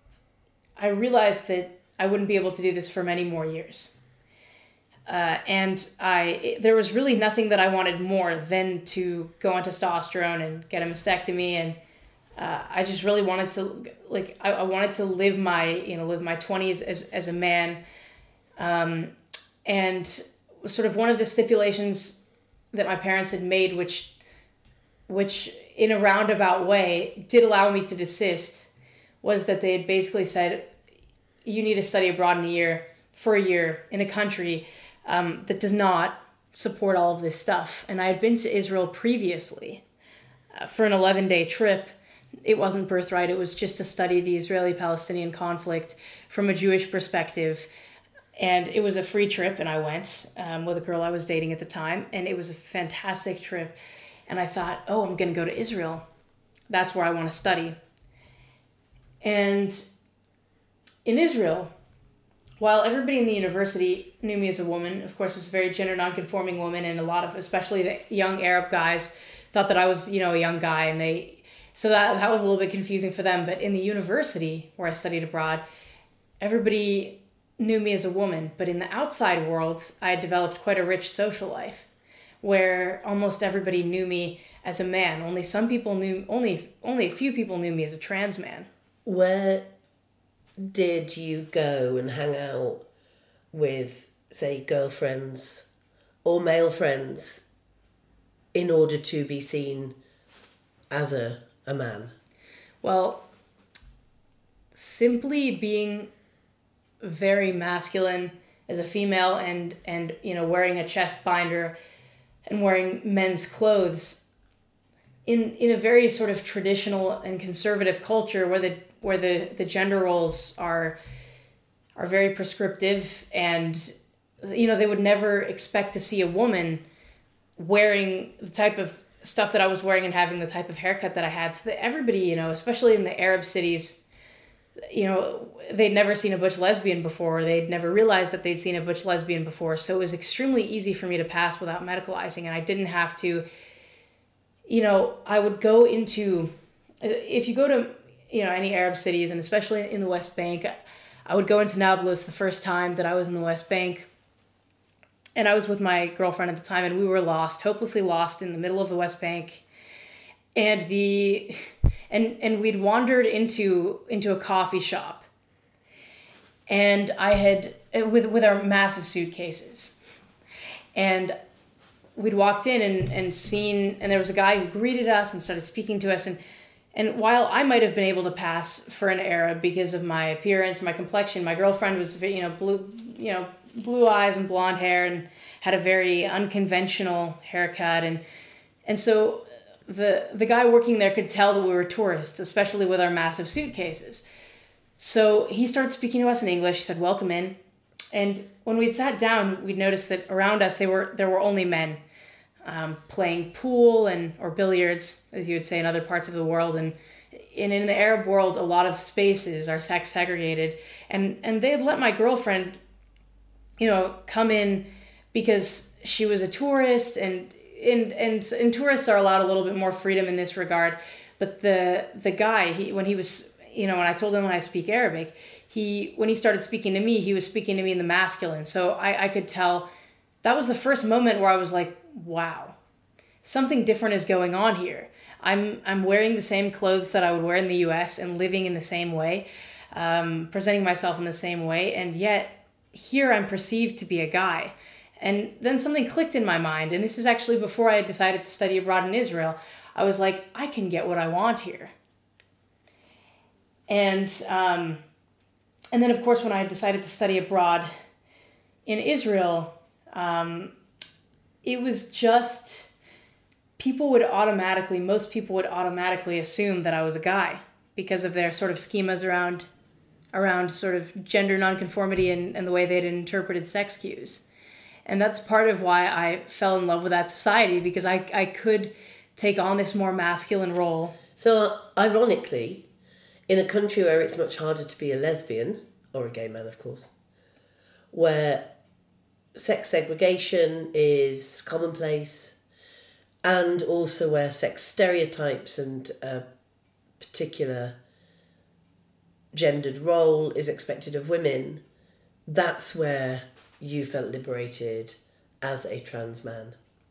[SPEAKER 2] I realized that I wouldn't be able to do this for many more years. Uh, and I, there was really nothing that I wanted more than to go on testosterone and get a mastectomy. And Uh, I just really wanted to, like, I, I wanted to live my, you know, live my twenties as, as a man. Um, and sort of one of the stipulations that my parents had made, which, which in a roundabout way did allow me to desist, was that they had basically said, you need to study abroad in a year, for a year, in a country um, that does not support all of this stuff. And I had been to Israel previously uh, for an eleven-day trip. It wasn't birthright. It was just to study the Israeli-Palestinian conflict from a Jewish perspective. And it was a free trip, and I went um, with a girl I was dating at the time, and it was a fantastic trip. And I thought, oh, I'm going to go to Israel. That's where I want to study. And in Israel, while everybody in the university knew me as a woman, of course, as a very gender non-conforming woman, and a lot of, especially the young Arab guys, thought that I was, you know, a young guy, and they... So that that was a little bit confusing for them. But in the university where I studied abroad, everybody knew me as a woman. But in the outside world, I had developed quite a rich social life where almost everybody knew me as a man. Only some people knew, only only a few people knew me as a trans man.
[SPEAKER 1] Where did you go and hang out with, say, girlfriends or male friends in order to be seen as a a man?
[SPEAKER 2] Well, simply being very masculine as a female and, and, you know, wearing a chest binder and wearing men's clothes in, in a very sort of traditional and conservative culture where the, where the, the gender roles are, are very prescriptive, and, you know, they would never expect to see a woman wearing the type of stuff that I was wearing and having the type of haircut that I had. So that everybody, you know, especially in the Arab cities, you know, they'd never seen a butch lesbian before. They'd never realized that they'd seen a butch lesbian before. So it was extremely easy for me to pass without medicalizing. And I didn't have to, you know, I would go into, if you go to, you know, any Arab cities, and especially in the West Bank, I would go into Nablus the first time that I was in the West Bank. And I was with my girlfriend at the time, and we were lost, hopelessly lost in the middle of the West Bank. And the and and we'd wandered into into a coffee shop. And I had with with our massive suitcases. And we'd walked in and, and seen, and there was a guy who greeted us and started speaking to us. And and while I might have been able to pass for an Arab because of my appearance, my complexion, my girlfriend was, you know, blue, you know, blue eyes and blonde hair and had a very unconventional haircut. And and so the the guy working there could tell that we were tourists, especially with our massive suitcases. So he started speaking to us in English. He said, "Welcome in." And when we'd sat down, we'd noticed that around us, they were there were only men um, playing pool and or billiards, as you would say in other parts of the world. And, and in the Arab world, a lot of spaces are sex segregated. And, and they had let my girlfriend you know, come in because she was a tourist, and and and, and tourists are allowed a little bit more freedom in this regard. But the the guy, he when he was, you know, when I told him when I speak Arabic, he when he started speaking to me, he was speaking to me in the masculine. So I, I could tell that was the first moment where I was like, wow, something different is going on here. I'm I'm wearing the same clothes that I would wear in the U S and living in the same way, um, presenting myself in the same way, and yet here I'm perceived to be a guy. And then something clicked in my mind, and this is actually before I had decided to study abroad in Israel. I was like, I can get what I want here. And um, and then, of course, when I decided to study abroad in Israel, um, it was just, people would automatically, most people would automatically assume that I was a guy because of their sort of schemas around around sort of gender nonconformity and, and the way they'd interpreted sex cues. And that's part of why I fell in love with that society, because I, I could take on this more masculine role.
[SPEAKER 1] So, ironically, in a country where it's much harder to be a lesbian, or a gay man, of course, where sex segregation is commonplace, and also where sex stereotypes and a particular gendered role is expected of women, that's where you felt liberated as a trans man.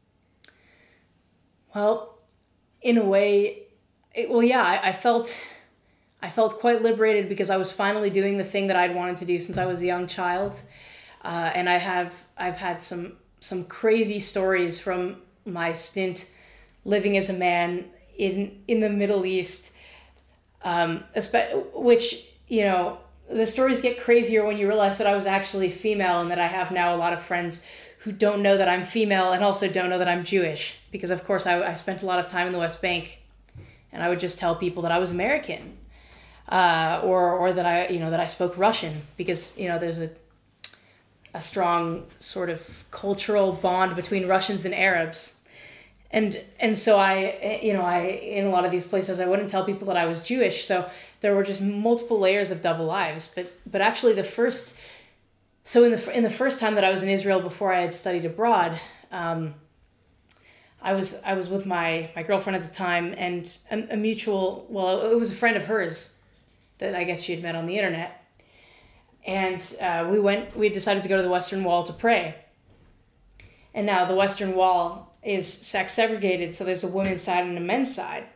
[SPEAKER 2] Well, in a way, it, well, yeah, I, I felt, I felt quite liberated because I was finally doing the thing that I'd wanted to do since I was a young child, uh, and I have, I've had some some crazy stories from my stint living as a man in in the Middle East, um, which, you know, the stories get crazier when you realize that I was actually female, and that I have now a lot of friends who don't know that I'm female and also don't know that I'm Jewish, because of course I, I spent a lot of time in the West Bank, and I would just tell people that I was American, uh, or or that I you know that I spoke Russian, because you know there's a a strong sort of cultural bond between Russians and Arabs, and and so I you know I in a lot of these places I wouldn't tell people that I was Jewish, so there were just multiple layers of double lives. But but actually the first So in the in the first time that I was in Israel before I had studied abroad, um, I was I was with my, my girlfriend at the time, and a, a mutual, well, it was a friend of hers that I guess she had met on the internet. And uh, we went, we decided to go to the Western Wall to pray. And now the Western Wall is sex segregated, so there's a women's side and a men's side.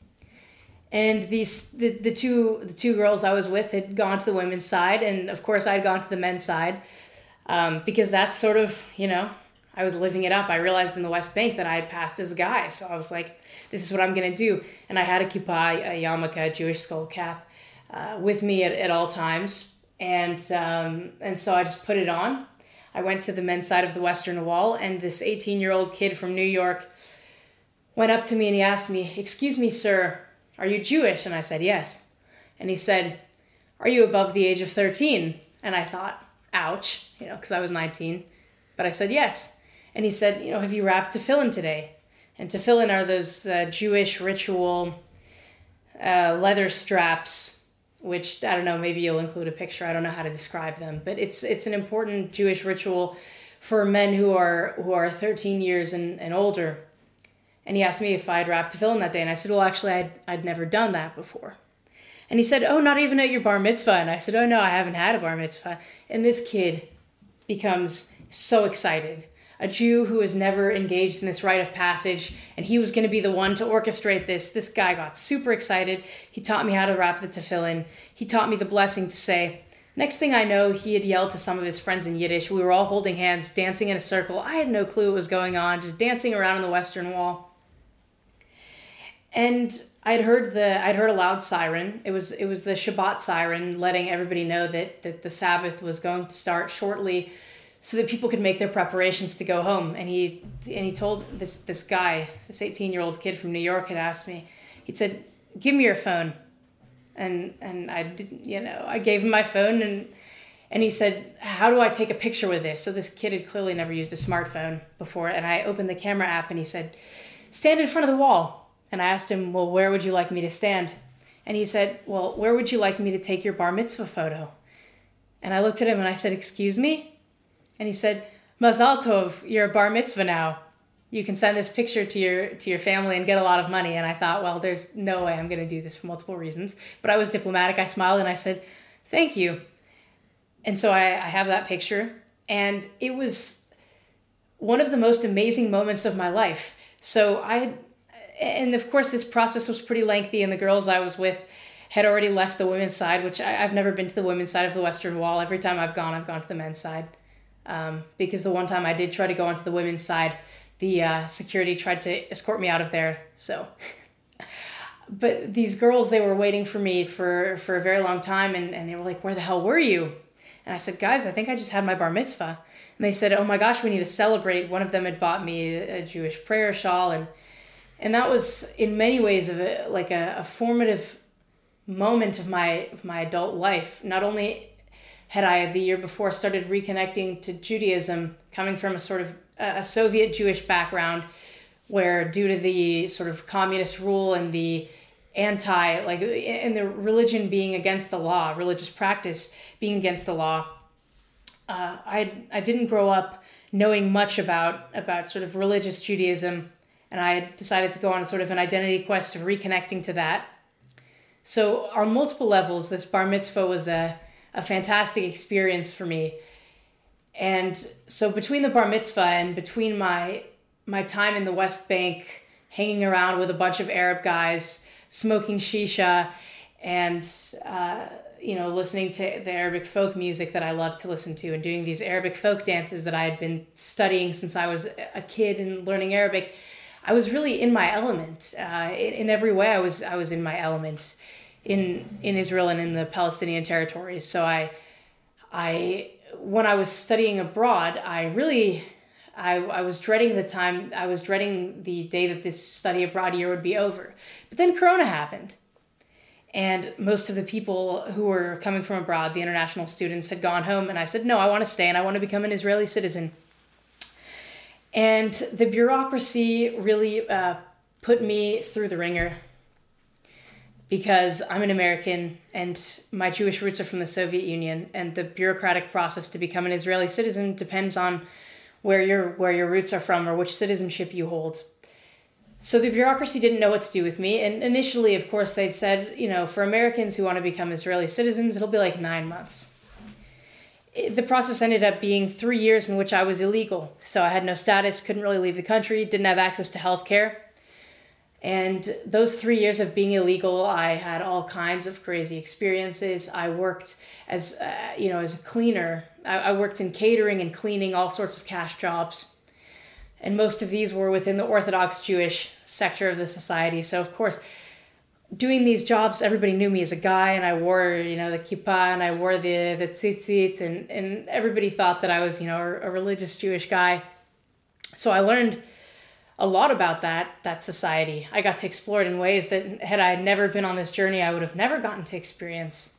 [SPEAKER 2] And these the, the two the two girls I was with had gone to the women's side, and of course I'd gone to the men's side, um, because that's sort of, you know, I was living it up. I realized in the West Bank that I had passed as a guy, so I was like, this is what I'm gonna do. And I had a kippah, a yarmulke, a Jewish skull cap, uh, with me at, at all times, and um, and so I just put it on. I went to the men's side of the Western Wall, and this eighteen-year-old kid from New York went up to me and he asked me, "Excuse me, sir, are you Jewish?" And I said, "Yes." And he said, "Are you above the age of thirteen?" And I thought, ouch, you know, because I was nineteen. But I said, "Yes." And he said, "You know, have you wrapped tefillin today?" And tefillin are those uh, Jewish ritual uh, leather straps, which, I don't know, maybe you'll include a picture. I don't know how to describe them. But it's it's an important Jewish ritual for men who are who are thirteen years and, and older. And he asked me if I'd wrapped tefillin that day. And I said, well, actually, I'd, I'd never done that before. And he said, "Oh, not even at your bar mitzvah?" And I said, "Oh, no, I haven't had a bar mitzvah." And this kid becomes so excited. A Jew who has never engaged in this rite of passage, and he was going to be the one to orchestrate this. This guy got super excited. He taught me how to wrap the tefillin. He taught me the blessing to say. Next thing I know, he had yelled to some of his friends in Yiddish. We were all holding hands, dancing in a circle. I had no clue what was going on, just dancing around on the Western Wall. And I'd heard the I'd heard a loud siren. It was it was the Shabbat siren, letting everybody know that that the Sabbath was going to start shortly, so that people could make their preparations to go home. And he and he told this this guy, this eighteen-year-old kid from New York, had asked me. He said, "Give me your phone," and and I didn't, you know, I gave him my phone, and and he said, "How do I take a picture with this?" So this kid had clearly never used a smartphone before, and I opened the camera app, and he said, "Stand in front of the wall." And I asked him, "Well, where would you like me to stand?" And he said, "Well, where would you like me to take your bar mitzvah photo?" And I looked at him and I said, "Excuse me?" And he said, Mazal Tov, you're a bar mitzvah now. You can send this picture to your to your family and get a lot of money. And I thought, well, there's no way I'm going to do this for multiple reasons. But I was diplomatic. I smiled and I said, thank you. And so I, I have that picture. And it was one of the most amazing moments of my life. So I, and of course, this process was pretty lengthy. And the girls I was with had already left the women's side, which I, I've never been to the women's side of the Western Wall. Every time I've gone, I've gone to the men's side. Um, because the one time I did try to go onto the women's side, the uh, security tried to escort me out of there. So, but these girls, they were waiting for me for, for a very long time. And, and they were like, where the hell were you? And I said, guys, I think I just had my bar mitzvah. And they said, oh my gosh, we need to celebrate. One of them had bought me a Jewish prayer shawl. And, and that was in many ways of a, like a, a formative moment of my, of my adult life. Not only had I the year before started reconnecting to Judaism, coming from a sort of a Soviet Jewish background, where due to the sort of communist rule and the anti, like, and the religion being against the law, religious practice being against the law, uh, I I didn't grow up knowing much about about sort of religious Judaism, and I decided to go on sort of an identity quest of reconnecting to that. So on multiple levels, this bar mitzvah was a a fantastic experience for me. And so between the bar mitzvah and between my my time in the West Bank, hanging around with a bunch of Arab guys, smoking shisha, and uh, you know, listening to the Arabic folk music that I love to listen to, and doing these Arabic folk dances that I had been studying since I was a kid and learning Arabic, I was really in my element. Uh, in, in every way, I was I was in my element in in Israel and in the Palestinian territories. So I, I when I was studying abroad, I really, I I was dreading the time, I was dreading the day that this study abroad year would be over. But then Corona happened. And most of the people who were coming from abroad, the international students, had gone home. And I said, no, I want to stay and I want to become an Israeli citizen. And the bureaucracy really uh, put me through the ringer, because I'm an American and my Jewish roots are from the Soviet Union, and the bureaucratic process to become an Israeli citizen depends on where your where your roots are from or which citizenship you hold. So the bureaucracy didn't know what to do with me, and initially, of course, they'd said, you know, for Americans who want to become Israeli citizens, it'll be like nine months. It, the process ended up being three years in which I was illegal, so I had no status, couldn't really leave the country, didn't have access to health care. And those three years of being illegal, I had all kinds of crazy experiences. I worked as, uh, you know, as a cleaner. I, I worked in catering and cleaning, all sorts of cash jobs. And most of these were within the Orthodox Jewish sector of the society. So, of course, doing these jobs, everybody knew me as a guy, and I wore, you know, the kippah, and I wore the, the tzitzit, and, and everybody thought that I was, you know, a, a religious Jewish guy. So I learned a lot about that that society. I got to explore it in ways that had I never been on this journey, I would have never gotten to experience.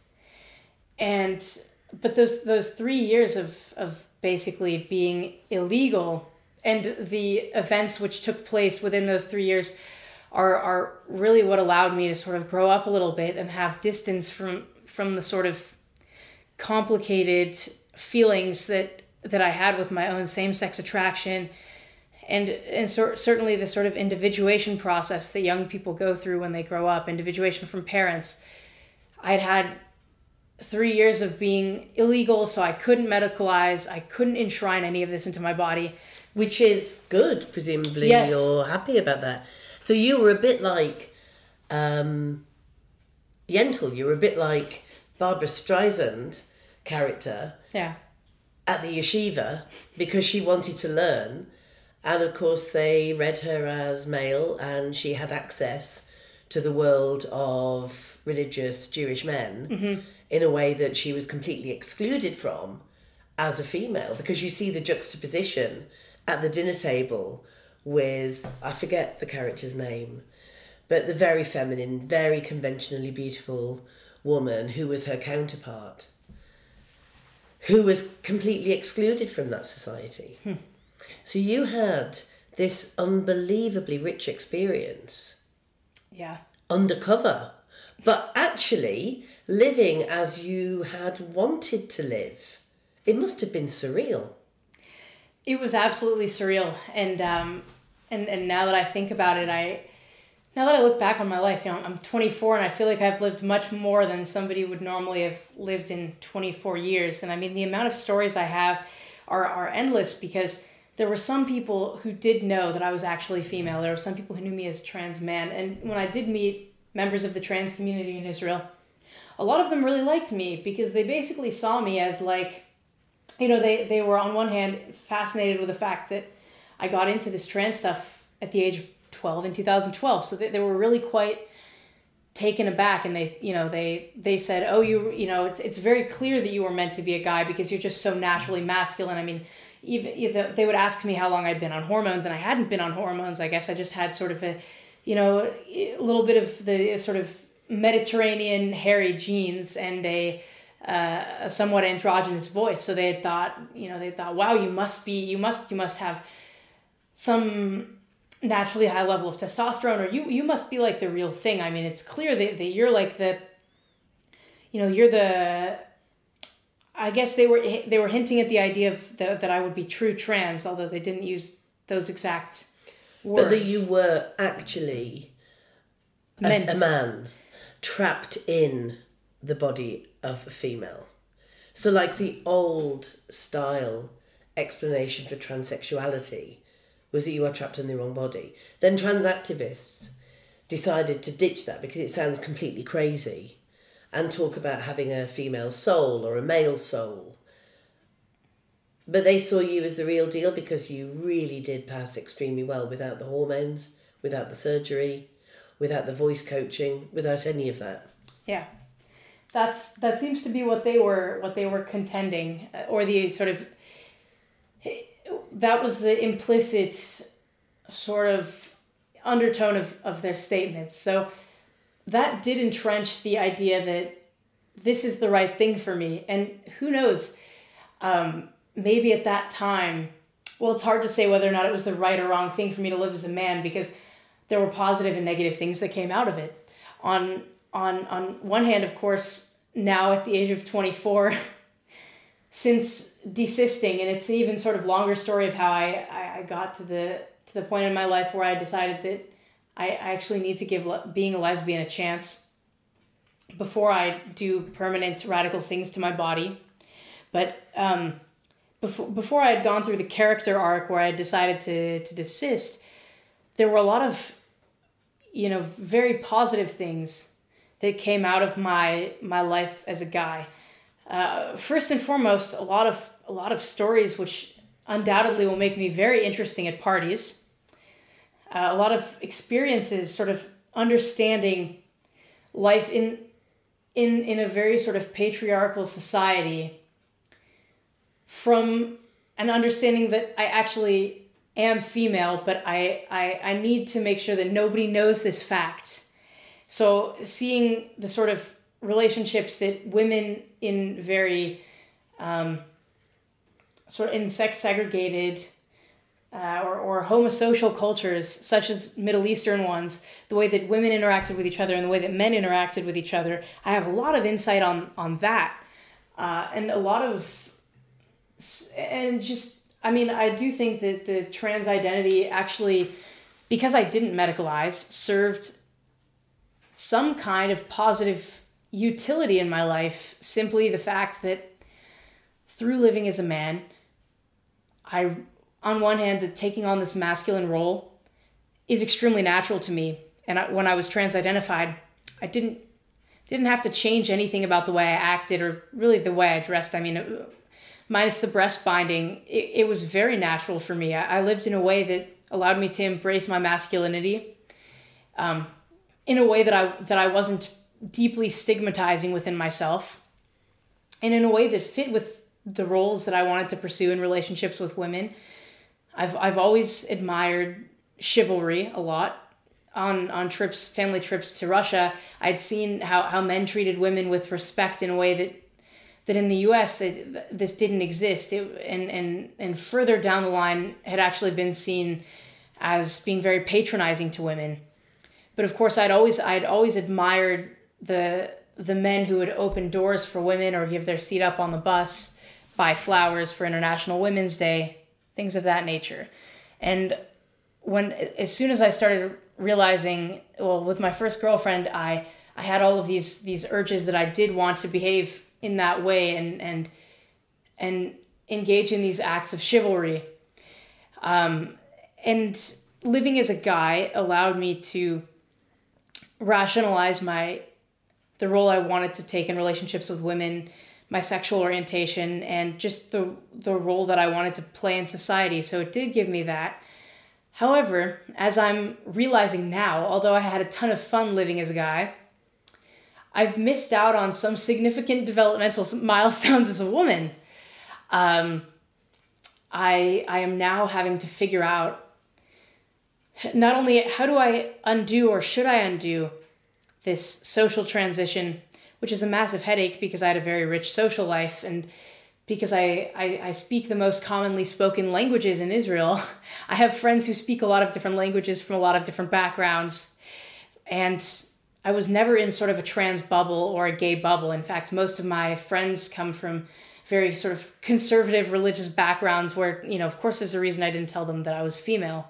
[SPEAKER 2] And but those those three years of of basically being illegal, and the events which took place within those three years are are really what allowed me to sort of grow up a little bit and have distance from from the sort of complicated feelings that that I had with my own same-sex attraction. And and so, certainly the sort of individuation process that young people go through when they grow up, individuation from parents. I'd had three years of being illegal, so I couldn't medicalize, I couldn't enshrine any of this into my body.
[SPEAKER 1] Which is good, presumably.
[SPEAKER 2] Yes.
[SPEAKER 1] You're happy about that. So you were a bit like um, Yentl, you were a bit like Barbara Streisand character
[SPEAKER 2] Yeah.
[SPEAKER 1] at the yeshiva, because she wanted to learn. And of course they read her as male, and she had access to the world of religious Jewish men mm-hmm. in a way that she was completely excluded from as a female, because you see the juxtaposition at the dinner table with, I forget the character's name, but the very feminine, very conventionally beautiful woman who was her counterpart, who was completely excluded from that society. Hmm. So you had this unbelievably rich experience.
[SPEAKER 2] Yeah.
[SPEAKER 1] Undercover, but actually living as you had wanted to live. It must have been surreal.
[SPEAKER 2] it was absolutely surreal. And, um, and, and now that I think about it, I, now that I look back on my life, you know, I'm twenty-four and I feel like I've lived much more than somebody would normally have lived in twenty-four years. And I mean, the amount of stories I have are, are endless, because there were some people who did know that I was actually female. There were some people who knew me as trans man. And when I did meet members of the trans community in Israel, a lot of them really liked me, because they basically saw me as like, you know, they, they were on one hand fascinated with the fact that I got into this trans stuff at the age of twelve in two thousand twelve. So they, they were really quite taken aback, and they, you know, they, they said, oh, you, you know, it's, it's very clear that you were meant to be a guy because you're just so naturally masculine. I mean, even if they would ask me how long I'd been on hormones, and I hadn't been on hormones. I guess I just had sort of a, you know, a little bit of the sort of Mediterranean hairy genes and a, uh, a somewhat androgynous voice. So they had thought, you know, they thought, wow, you must be, you must, you must have some naturally high level of testosterone, or you, you must be like the real thing. I mean, it's clear that, that you're like the, you know, you're the, I guess they were they were hinting at the idea of that, that I would be true trans, although they didn't use those exact words.
[SPEAKER 1] But that you were actually a, a man trapped in the body of a female. So like the old style explanation for transsexuality was that you are trapped in the wrong body. Then trans activists decided to ditch that because it sounds completely crazy, and talk about having a female soul or a male soul. But they saw you as the real deal because you really did pass extremely well without the hormones, without the surgery, without the voice coaching, without any of that.
[SPEAKER 2] Yeah. That's that seems to be what they were what they were contending, or the sort of, that was the implicit sort of undertone of, of their statements. So that did entrench the idea that this is the right thing for me. And who knows, um, maybe at that time, well, it's hard to say whether or not it was the right or wrong thing for me to live as a man, because there were positive and negative things that came out of it. On on on one hand, of course, now at the age of twenty-four, since desisting, and it's an even sort of longer story of how I, I, I got to the to the point in my life where I decided that I, I actually need to give le- being a lesbian a chance before I do permanent radical things to my body. But um, before before I had gone through the character arc where I decided to to desist, there were a lot of, you know, very positive things that came out of my my life as a guy. Uh, first and foremost, a lot of a lot of stories which undoubtedly will make me very interesting at parties. Uh, a lot of experiences, sort of understanding life in in in a very sort of patriarchal society, from an understanding that I actually am female, but I, I, I need to make sure that nobody knows this fact. So seeing the sort of relationships that women in very um, sort of in sex segregated uh, or, or homosocial cultures, such as Middle Eastern ones, the way that women interacted with each other and the way that men interacted with each other, I have a lot of insight on, on that. Uh, and a lot of, and just, I mean, I do think that the trans identity actually, because I didn't medicalize, served some kind of positive utility in my life. Simply the fact that through living as a man, I, on one hand, that taking on this masculine role is extremely natural to me. And I, when I was trans-identified, I didn't didn't have to change anything about the way I acted or really the way I dressed. I mean, it, minus the breast binding, it, it was very natural for me. I, I lived in a way that allowed me to embrace my masculinity, um, in a way that I that I wasn't deeply stigmatizing within myself, and in a way that fit with the roles that I wanted to pursue in relationships with women. I've I've always admired chivalry a lot. On on trips, family trips to Russia, I'd seen how, how men treated women with respect in a way that that in the U S it, this didn't exist. It, and, and, and further down the line had actually been seen as being very patronizing to women. But of course, I'd always I'd always admired the the men who would open doors for women or give their seat up on the bus, buy flowers for International Women's Day, things of that nature. And when, as soon as I started realizing, well, with my first girlfriend, I, I had all of these, these urges that I did want to behave in that way and, and, and engage in these acts of chivalry. Um, and living as a guy allowed me to rationalize my, the role I wanted to take in relationships with women, my sexual orientation, and just the, the role that I wanted to play in society. So it did give me that. However, as I'm realizing now, although I had a ton of fun living as a guy, I've missed out on some significant developmental milestones as a woman. Um, I, I am now having to figure out not only how do I undo or should I undo this social transition, which is a massive headache because I had a very rich social life and because I, I, I speak the most commonly spoken languages in Israel. I have friends who speak a lot of different languages from a lot of different backgrounds. And I was never in sort of a trans bubble or a gay bubble. In fact, most of my friends come from very sort of conservative religious backgrounds where, you know, of course there's a reason I didn't tell them that I was female.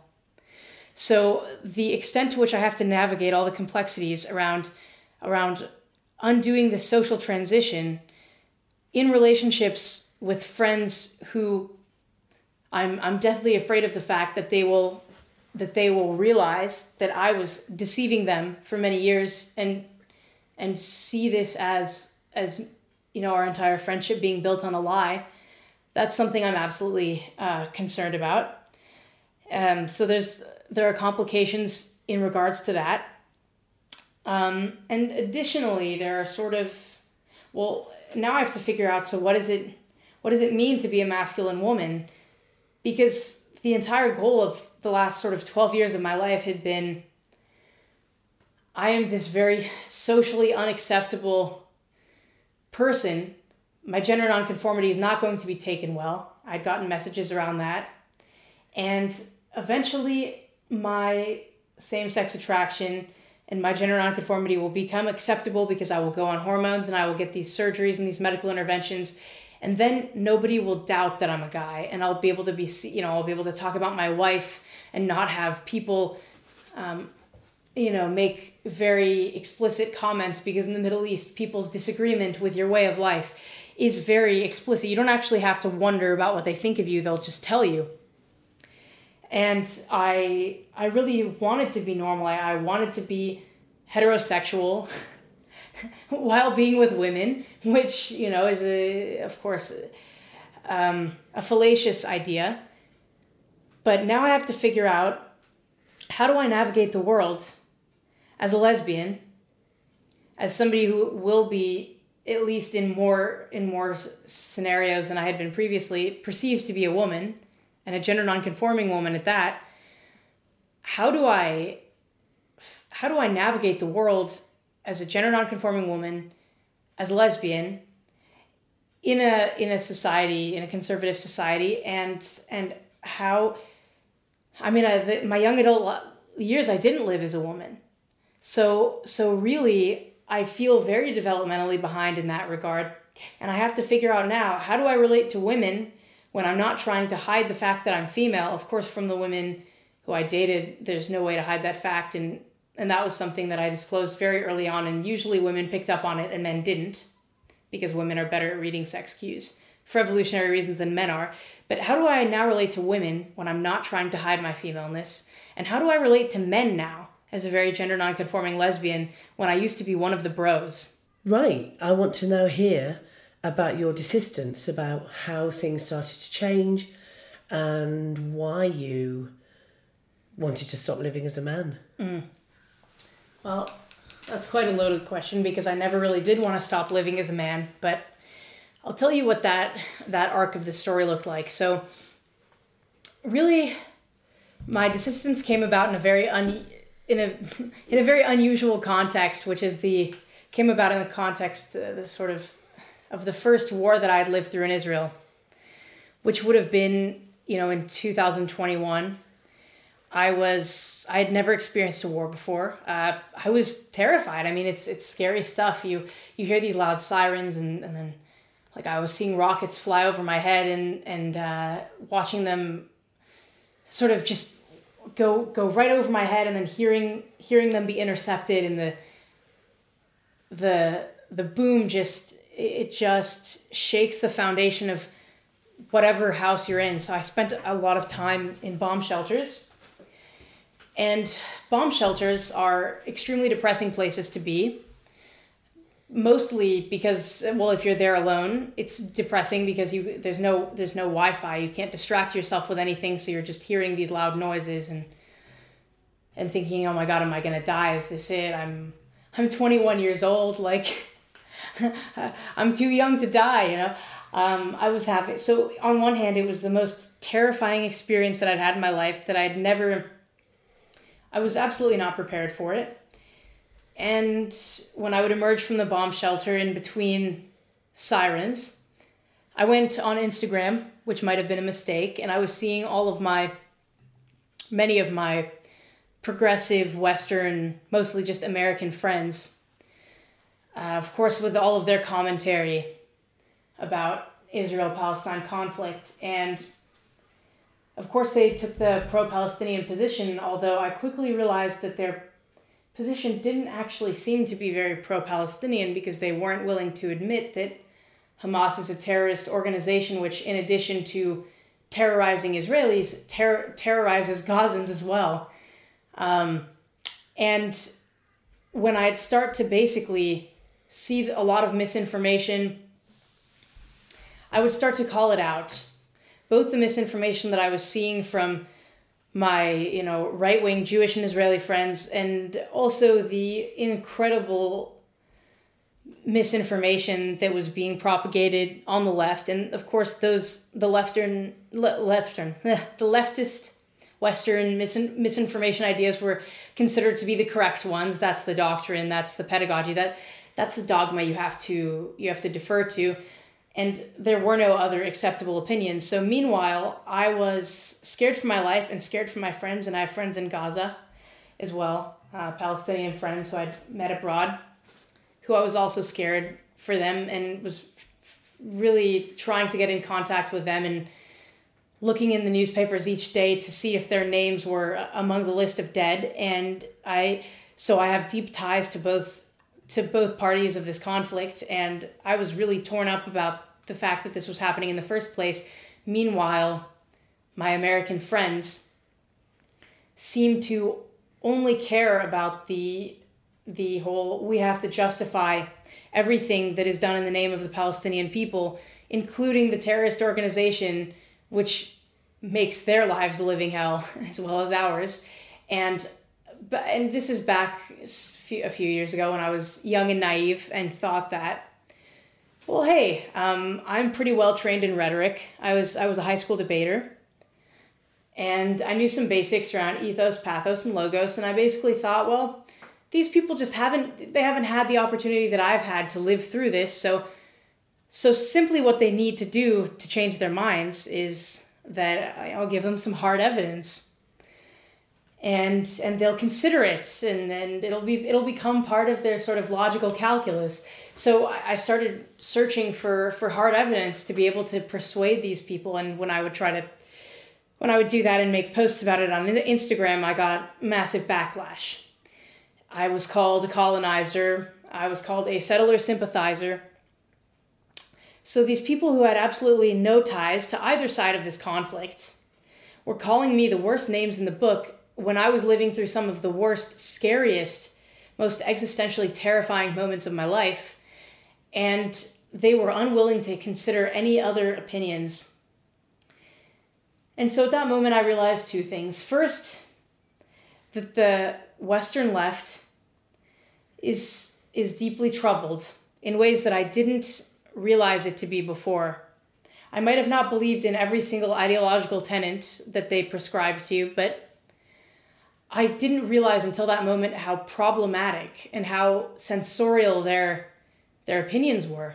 [SPEAKER 2] So the extent to which I have to navigate all the complexities around, around undoing this social transition in relationships with friends who I'm I'm deathly afraid of the fact that they will that they will realize that I was deceiving them for many years and and see this as as you know our entire friendship being built on a lie. That's something I'm absolutely uh, concerned about. Um, so there's there are complications in regards to that. Um, and additionally, there are sort of, well, now I have to figure out, so what is it, what does it mean to be a masculine woman? Because the entire goal of the last sort of twelve years of my life had been, I am this very socially unacceptable person. My gender nonconformity is not going to be taken well. I'd gotten messages around that. And eventually my same-sex attraction and my gender nonconformity will become acceptable because I will go on hormones and I will get these surgeries and these medical interventions. And then nobody will doubt that I'm a guy, and I'll be able to be, you know, I'll be able to talk about my wife and not have people, um, you know, make very explicit comments, because in the Middle East, people's disagreement with your way of life is very explicit. You don't actually have to wonder about what they think of you. They'll just tell you. And I I really wanted to be normal. I, I wanted to be heterosexual while being with women, which, you know, is, a of course, um, a fallacious idea. But now I have to figure out, how do I navigate the world as a lesbian, as somebody who will be, at least in more in more scenarios than I had been previously, perceived to be a woman, and a gender nonconforming woman at that. How do I, how do I navigate the world as a gender nonconforming woman, as a lesbian, in a in a society, in a conservative society, and and how, I mean, I, the, my young adult years I didn't live as a woman, so so really I feel very developmentally behind in that regard, and I have to figure out now, how do I relate to women when I'm not trying to hide the fact that I'm female. Of course, from the women who I dated, there's no way to hide that fact. And, and that was something that I disclosed very early on. And usually women picked up on it and men didn't, because women are better at reading sex cues for evolutionary reasons than men are. But how do I now relate to women when I'm not trying to hide my femaleness? And how do I relate to men now as a very gender nonconforming lesbian when I used to be one of the bros?
[SPEAKER 1] Right. I want to now hear about your desistance, about how things started to change and why you wanted to stop living as a man.
[SPEAKER 2] Mm. Well, that's quite a loaded question, because I never really did want to stop living as a man, but I'll tell you what that that arc of the story looked like. So really, my desistance came about in a very un, in a in a very unusual context, which is the came about in the context uh, the sort of of the first war that I had lived through in Israel, which would have been, you know, in two thousand twenty-one. I was, I had never experienced a war before. Uh, I was terrified. I mean, it's it's scary stuff. You you hear these loud sirens, and, and then, like, I was seeing rockets fly over my head and, and uh, watching them sort of just go go right over my head, and then hearing hearing them be intercepted, and the the the boom just it just shakes the foundation of whatever house you're in. So I spent a lot of time in bomb shelters. And bomb shelters are extremely depressing places to be. Mostly because, well, if you're there alone, it's depressing because you there's no there's no Wi-Fi. You can't distract yourself with anything, so you're just hearing these loud noises and and thinking, "Oh my God, am I gonna die? Is this it? I'm I'm twenty-one years old. Like I'm too young to die." You know, um, I was having so on one hand, it was the most terrifying experience that I'd had in my life that I'd never. I was absolutely not prepared for it. And when I would emerge from the bomb shelter in between sirens, I went on Instagram, which might have been a mistake, and I was seeing all of my, many of my progressive Western, mostly just American friends, uh, of course with all of their commentary about Israel-Palestine conflict. And of course they took the pro-Palestinian position, although I quickly realized that their position didn't actually seem to be very pro-Palestinian, because they weren't willing to admit that Hamas is a terrorist organization which, in addition to terrorizing Israelis, ter- terrorizes Gazans as well. Um, and when I'd start to basically see a lot of misinformation, I would start to call it out. Both the misinformation that I was seeing from my, you know, right-wing Jewish and Israeli friends, and also the incredible misinformation that was being propagated on the left. And of course, those, the leftern, le- leftern, the leftist Western mis- misinformation ideas were considered to be the correct ones. That's the doctrine, that's the pedagogy, that that's the dogma you have to, you have to defer to. And there were no other acceptable opinions. So meanwhile, I was scared for my life and scared for my friends, and I have friends in Gaza as well, uh, Palestinian friends who I'd met abroad, who I was also scared for them, and was really trying to get in contact with them and looking in the newspapers each day to see if their names were among the list of dead. And I, so I have deep ties to both to both parties of this conflict, and I was really torn up about the fact that this was happening in the first place. Meanwhile, my American friends seem to only care about the the whole, we have to justify everything that is done in the name of the Palestinian people, including the terrorist organization, which makes their lives a living hell as well as ours. And and this is back a few years ago when I was young and naive and thought that, well, hey, um, I'm pretty well trained in rhetoric. I was I was a high school debater, and I knew some basics around ethos, pathos, and logos. And I basically thought, well, these people just haven't they haven't had the opportunity that I've had to live through this. So so simply what they need to do to change their minds is that I'll give them some hard evidence. And and they'll consider it, and then it'll be it'll become part of their sort of logical calculus. So I started searching for, for hard evidence to be able to persuade these people. And when I would try to, when I would do that and make posts about it on Instagram, I got massive backlash. I was called a colonizer. I was called a settler sympathizer. So these people who had absolutely no ties to either side of this conflict were calling me the worst names in the book, when I was living through some of the worst, scariest, most existentially terrifying moments of my life, and they were unwilling to consider any other opinions. And so at that moment, I realized two things. First, that the Western left is is deeply troubled in ways that I didn't realize it to be before. I might have not believed in every single ideological tenet that they prescribed to you, but I didn't realize until that moment how problematic and how sensorial their their opinions were.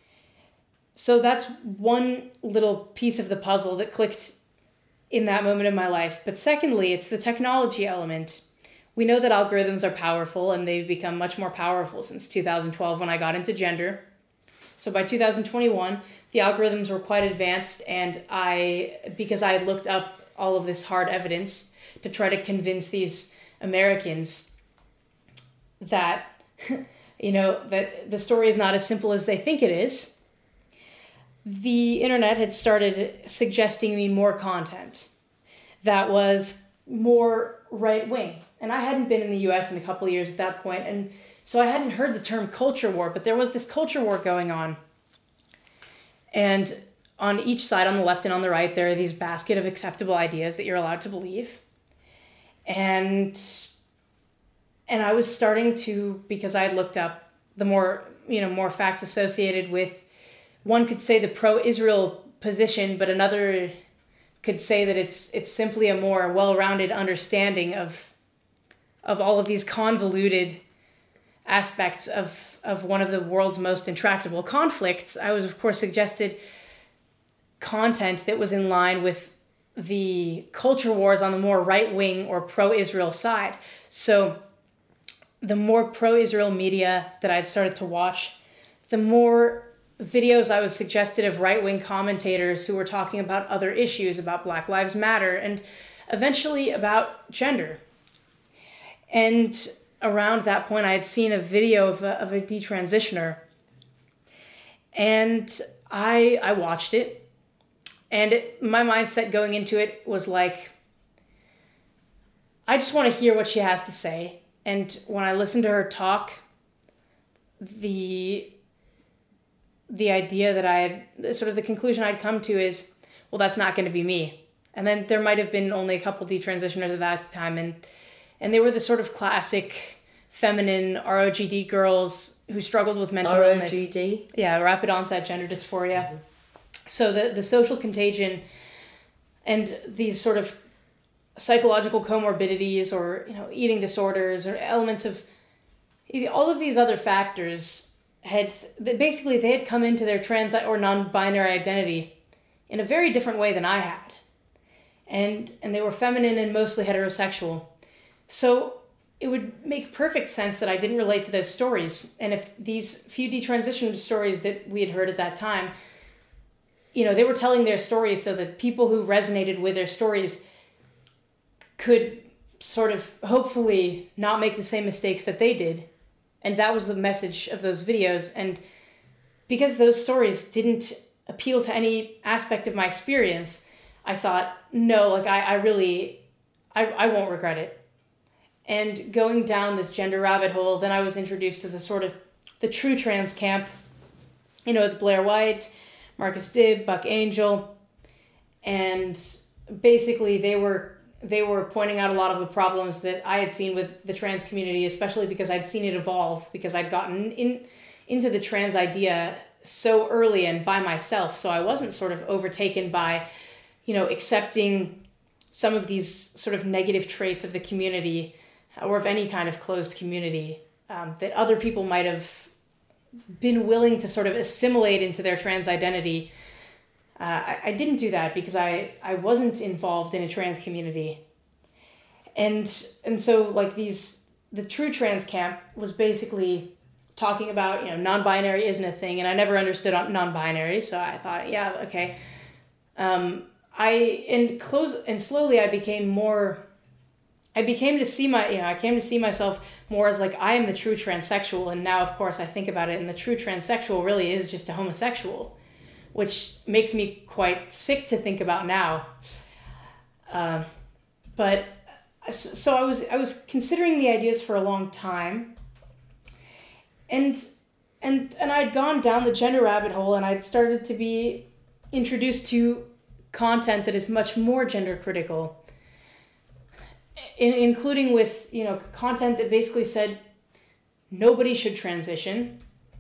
[SPEAKER 2] So that's one little piece of the puzzle that clicked in that moment of my life. But secondly, it's the technology element. We know that algorithms are powerful, and they've become much more powerful since two thousand twelve when I got into gender. So by two thousand twenty-one, the algorithms were quite advanced, and I, because I had looked up all of this hard evidence to try to convince these Americans that, you know, that the story is not as simple as they think it is, the internet had started suggesting me more content that was more right-wing. And I hadn't been in the U S in a couple of years at that point, and so I hadn't heard the term culture war, but there was this culture war going on. And on each side, on the left and on the right, there are these basket of acceptable ideas that you're allowed to believe. And and I was starting to, because I had looked up the more, you know, more facts associated with, one could say the pro-Israel position, but another could say that it's it's simply a more well-rounded understanding of of all of these convoluted aspects of, of one of the world's most intractable conflicts. I was, of course, suggested content that was in line with the culture wars on the more right-wing or pro-Israel side. So the more pro-Israel media that I'd started to watch, the more videos I was suggested of right-wing commentators who were talking about other issues, about Black Lives Matter, and eventually about gender. And around that point, I had seen a video of a, of a detransitioner, and I I watched it, and it, my mindset going into it was like, I just want to hear what she has to say. And when I listened to her talk, the the idea that I had, sort of the conclusion I'd come to is, well, that's not going to be me. And then there might have been only a couple detransitioners at that time, and and they were the sort of classic feminine R O G D girls who struggled with mental illness.
[SPEAKER 1] R O G D?
[SPEAKER 2] Yeah, rapid onset gender dysphoria. Mm-hmm. So the, the social contagion and these sort of psychological comorbidities, or, you know, eating disorders, or elements of all of these other factors had, basically they had come into their trans or non-binary identity in a very different way than I had. And and they were feminine and mostly heterosexual. So it would make perfect sense that I didn't relate to those stories. And if these few detransition stories that we had heard at that time, you know, they were telling their stories so that people who resonated with their stories could sort of hopefully not make the same mistakes that they did. And that was the message of those videos. And because those stories didn't appeal to any aspect of my experience, I thought, no, like I, I really, I, I won't regret it. And going down this gender rabbit hole, then I was introduced to the sort of the true trans camp, you know, with Blair White, Marcus Dibb, Buck Angel, and basically they were they were pointing out a lot of the problems that I had seen with the trans community, especially because I'd seen it evolve, because I'd gotten in into the trans idea so early and by myself, so I wasn't sort of overtaken by, you know, accepting some of these sort of negative traits of the community, or of any kind of closed community, um, that other people might have been willing to sort of assimilate into their trans identity. Uh, I, I didn't do that because I, I wasn't involved in a trans community. And and so like these, the true trans camp was basically talking about, you know, non-binary isn't a thing, and I never understood non-binary, so I thought, yeah, okay. Um, I, and close, and slowly I became more, I became to see my, you know, I came to see myself more as like, I am the true transsexual. And now, of course, I think about it, and the true transsexual really is just a homosexual, which makes me quite sick to think about now. Uh, but so I was, I was considering the ideas for a long time, and, and, and I'd gone down the gender rabbit hole, and I'd started to be introduced to content that is much more gender critical. In, including with, you know, content that basically said nobody should transition.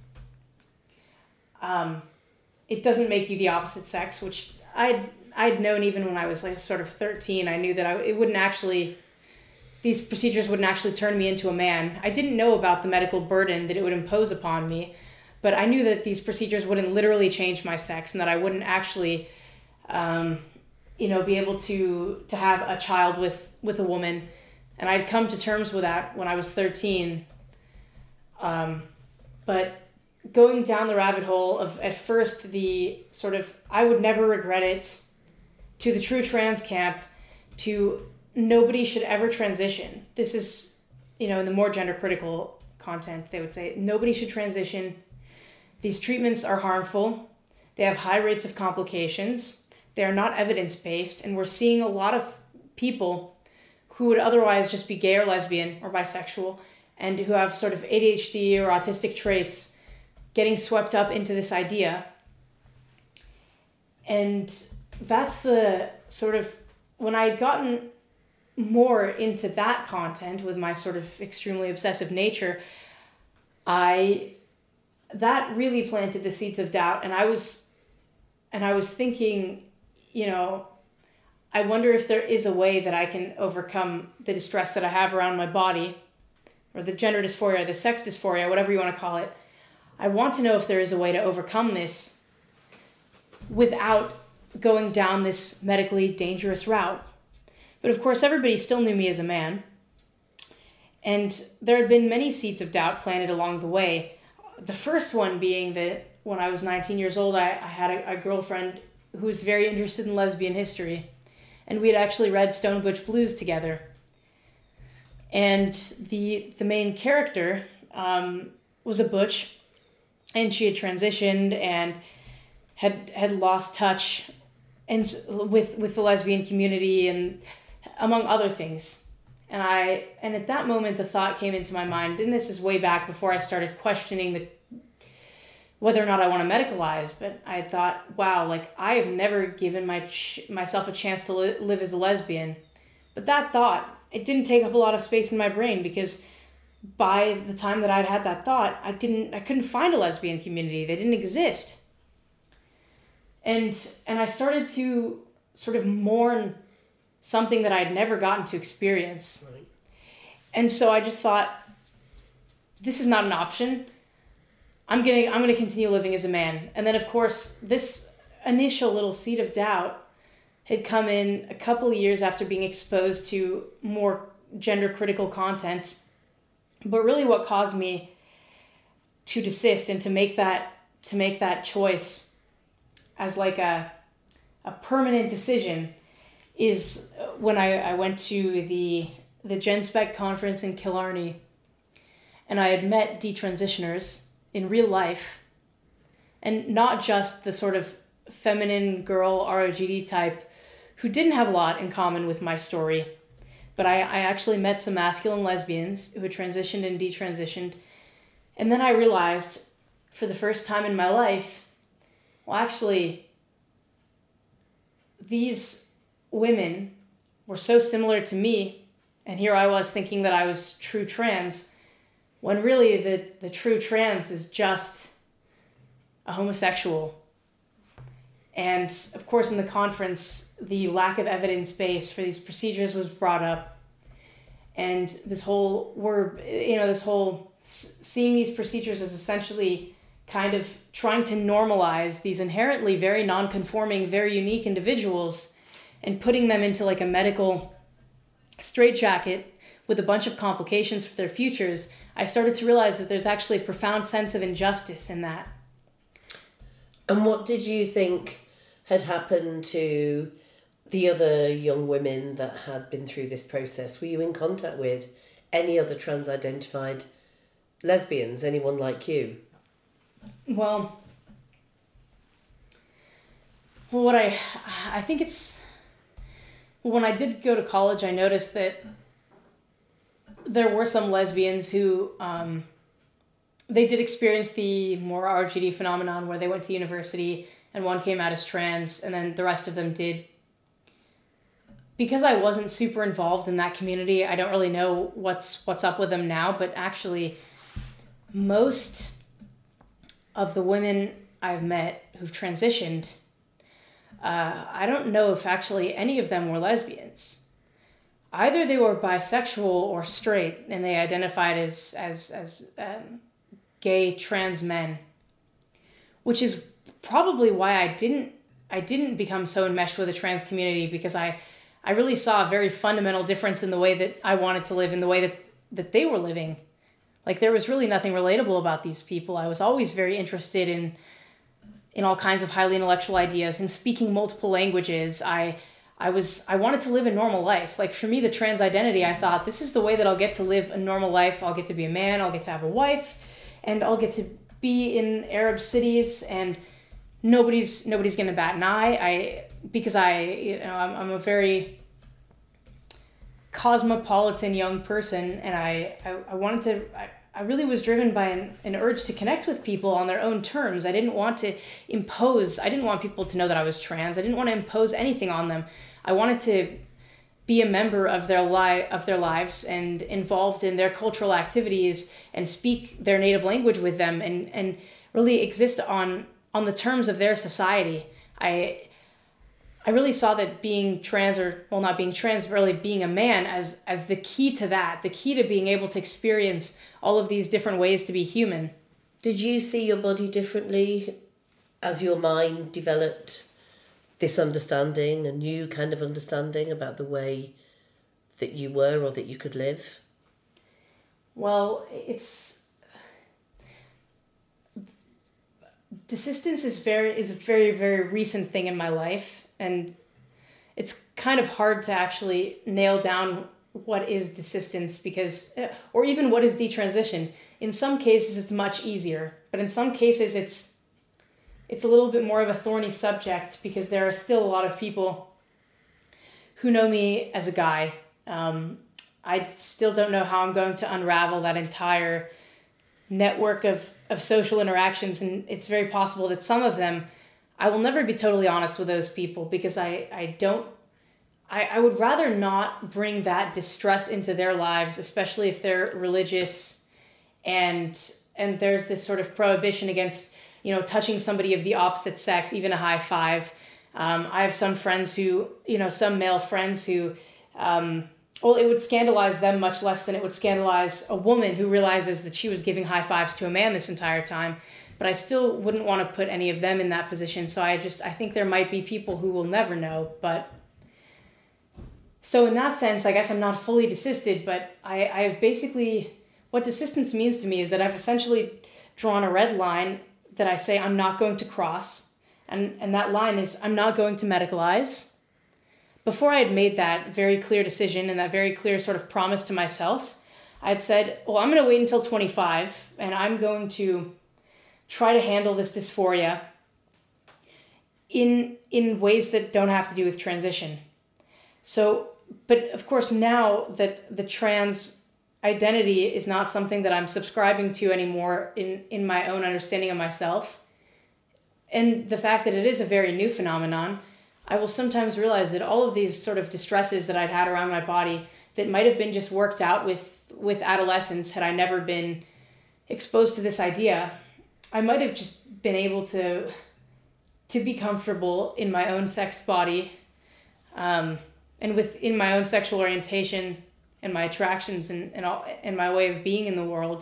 [SPEAKER 2] Um, it doesn't make you the opposite sex, which I'd I'd known even when I was like sort of thirteen. I knew that I it wouldn't actually, these procedures wouldn't actually turn me into a man. I didn't know about the medical burden that it would impose upon me, but I knew that these procedures wouldn't literally change my sex, and that I wouldn't actually, um, you know, be able to to have a child with. with a woman. And I'd come to terms with that when I was thirteen. Um, but going down the rabbit hole of, at first, the sort of, I would never regret it, to the true trans camp, to nobody should ever transition. This is, you know, in the more gender critical content, they would say nobody should transition. These treatments are harmful. They have high rates of complications. They are not evidence-based. And we're seeing a lot of people who would otherwise just be gay or lesbian or bisexual and who have sort of A D H D or autistic traits getting swept up into this idea. And that's the sort of, when I had gotten more into that content with my sort of extremely obsessive nature, I, that really planted the seeds of doubt. And I was, and I was thinking, you know, I wonder if there is a way that I can overcome the distress that I have around my body, or the gender dysphoria, the sex dysphoria, whatever you want to call it. I want to know if there is a way to overcome this without going down this medically dangerous route. But of course, everybody still knew me as a man. And there had been many seeds of doubt planted along the way. The first one being that when I was nineteen years old, I, I had a, a girlfriend who was very interested in lesbian history. And we had actually read Stone Butch Blues together. And the the main character um, was a butch, and she had transitioned and had had lost touch and with with the lesbian community and among other things. And I and at that moment the thought came into my mind, and this is way back before I started questioning the whether or not I want to medicalize, but I thought, wow, like I have never given my ch- myself a chance to li- live as a lesbian. But that thought, it didn't take up a lot of space in my brain, because by the time that I'd had that thought, I didn't I couldn't find a lesbian community. They didn't exist. And and I started to sort of mourn something that I'd never gotten to experience. Right. And so I just thought, this is not an option. I'm gonna I'm gonna continue living as a man. And then of course this initial little seed of doubt had come in a couple of years after being exposed to more gender critical content. But really what caused me to desist and to make that to make that choice as like a a permanent decision is when I, I went to the the GenSpec conference in Killarney, and I had met detransitioners in real life, and not just the sort of feminine girl R O G D type who didn't have a lot in common with my story, but I, I actually met some masculine lesbians who had transitioned and detransitioned. And then I realized for the first time in my life, well, actually, these women were so similar to me, and here I was thinking that I was true trans, when really the, the true trans is just a homosexual. And of course in the conference, the lack of evidence base for these procedures was brought up. And this whole, we're, you know, this whole seeing these procedures as essentially kind of trying to normalize these inherently very non-conforming, very unique individuals and putting them into like a medical straitjacket with a bunch of complications for their futures, I started to realize that there's actually a profound sense of injustice in that.
[SPEAKER 1] And what did you think had happened to the other young women that had been through this process? Were you in contact with any other trans-identified lesbians, anyone like you?
[SPEAKER 2] Well, well, what I, I think it's, when I did go to college, I noticed that there were some lesbians who, um, they did experience the more R G D phenomenon where they went to university and one came out as trans and then the rest of them did. Because I wasn't super involved in that community, I don't really know what's what's up with them now, but actually most of the women I've met who've transitioned, uh, I don't know if actually any of them were lesbians. Either they were bisexual or straight, and they identified as as as um, gay trans men, which is probably why I didn't I didn't become so enmeshed with the trans community, because I I really saw a very fundamental difference in the way that I wanted to live and the way that that they were living. Like there was really nothing relatable about these people. I was always very interested in in all kinds of highly intellectual ideas and speaking multiple languages. I I was I wanted to live a normal life. Like for me, the trans identity, I thought this is the way that I'll get to live a normal life. I'll get to be a man, I'll get to have a wife, and I'll get to be in Arab cities, and nobody's nobody's gonna bat an eye. I because I you know I'm I'm a very cosmopolitan young person, and I I, I wanted to I, I really was driven by an, an urge to connect with people on their own terms. I didn't want to impose, I didn't want people to know that I was trans. I didn't want to impose anything on them. I wanted to be a member of their li- of their lives and involved in their cultural activities and speak their native language with them and, and really exist on on the terms of their society. I I really saw that being trans, or well, not being trans, but really being a man as as the key to that, the key to being able to experience all of these different ways to be human.
[SPEAKER 1] Did you see your body differently as your mind developed this understanding, a new kind of understanding about the way that you were or that you could live?
[SPEAKER 2] Well, it's desistance is very is a very very recent thing in my life, and it's kind of hard to actually nail down what is desistance, because or even what is detransition. In some cases it's much easier, but in some cases it's it's a little bit more of a thorny subject, because there are still a lot of people who know me as a guy. um, I still don't know how I'm going to unravel that entire network of, of social interactions, and it's very possible that some of them, I will never be totally honest with those people, because I, I don't, I, I would rather not bring that distress into their lives, especially if they're religious, and and there's this sort of prohibition against, you know, touching somebody of the opposite sex, even a high five. Um, I have some friends who, you know, some male friends who, um, well, it would scandalize them much less than it would scandalize a woman who realizes that she was giving high fives to a man this entire time. But I still wouldn't want to put any of them in that position. So I just, I think there might be people who will never know. But so in that sense, I guess I'm not fully desisted, but I, I've basically, what desistance means to me is that I've essentially drawn a red line that I say I'm not going to cross. And, and that line is, I'm not going to medicalize. Before I had made that very clear decision and that very clear sort of promise to myself, I'd said, well, I'm going to wait until twenty-five, and I'm going to try to handle this dysphoria in in ways that don't have to do with transition. So, but of course, now that the trans identity is not something that I'm subscribing to anymore in, in my own understanding of myself, and the fact that it is a very new phenomenon, I will sometimes realize that all of these sort of distresses that I'd had around my body that might have been just worked out with, with adolescence had I never been exposed to this idea, I might have just been able to to be comfortable in my own sex body, um, and within my own sexual orientation and my attractions and, and, all, and my way of being in the world.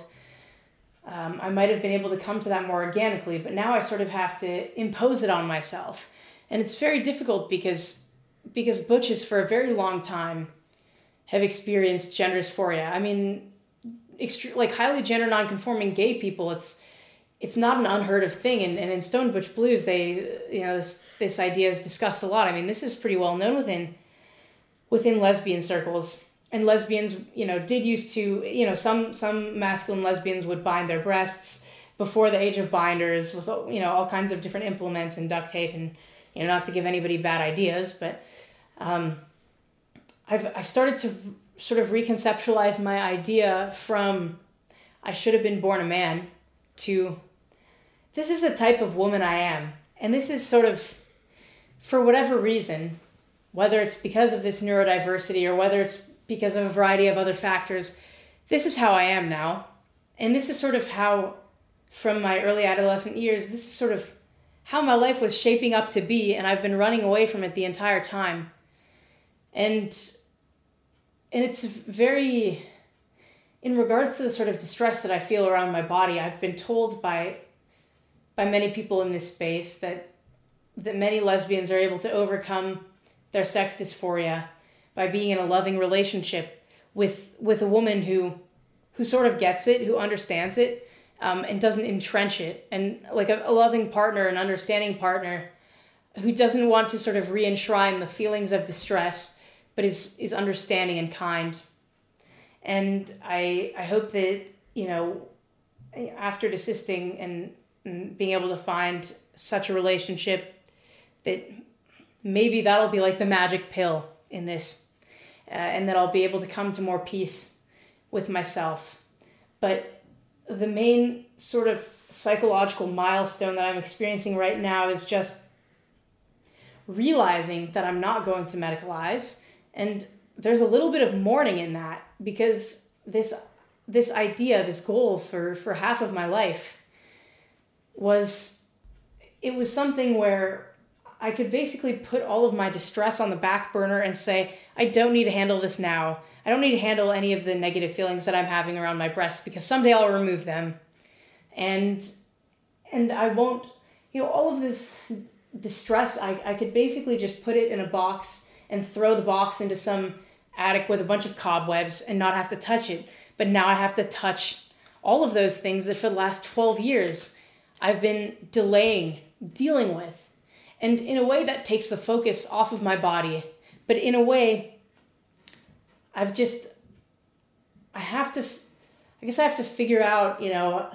[SPEAKER 2] Um, I might have been able to come to that more organically, but now I sort of have to impose it on myself. And it's very difficult because because butches for a very long time have experienced gender dysphoria. I mean, extre- like highly gender nonconforming gay people, it's it's not an unheard of thing. And, and in Stone Butch Blues, they you know this this idea is discussed a lot. I mean, this is pretty well known within within lesbian circles. And lesbians, you know, did used to, you know, some some masculine lesbians would bind their breasts before the age of binders with, you know, all kinds of different implements and duct tape, and, you know, not to give anybody bad ideas, but um, I've I've started to sort of reconceptualize my idea from I should have been born a man to this is the type of woman I am. And this is sort of, for whatever reason, whether it's because of this neurodiversity or whether it's because of a variety of other factors, this is how I am now. And this is sort of how, from my early adolescent years, this is sort of how my life was shaping up to be, and I've been running away from it the entire time. And and it's very, in regards to the sort of distress that I feel around my body, I've been told by by many people in this space that that many lesbians are able to overcome their sex dysphoria by being in a loving relationship with with a woman who who sort of gets it, who understands it, um, and doesn't entrench it. And like a, a loving partner, an understanding partner, who doesn't want to sort of re-enshrine the feelings of distress, but is is understanding and kind. And I I hope that, you know, after desisting and, and being able to find such a relationship, that maybe that'll be like the magic pill in this, uh, and that I'll be able to come to more peace with myself. But the main sort of psychological milestone that I'm experiencing right now is just realizing that I'm not going to medicalize. And there's a little bit of mourning in that, because this this idea, this goal for, for half of my life was, it was something where I could basically put all of my distress on the back burner and say, I don't need to handle this now. I don't need to handle any of the negative feelings that I'm having around my breasts, because someday I'll remove them. And and I won't, you know, all of this distress, I, I could basically just put it in a box and throw the box into some attic with a bunch of cobwebs and not have to touch it. But now I have to touch all of those things that for the last twelve years I've been delaying dealing with. And in a way that takes the focus off of my body. But in a way, I've just, I have to, I guess I have to figure out, you know,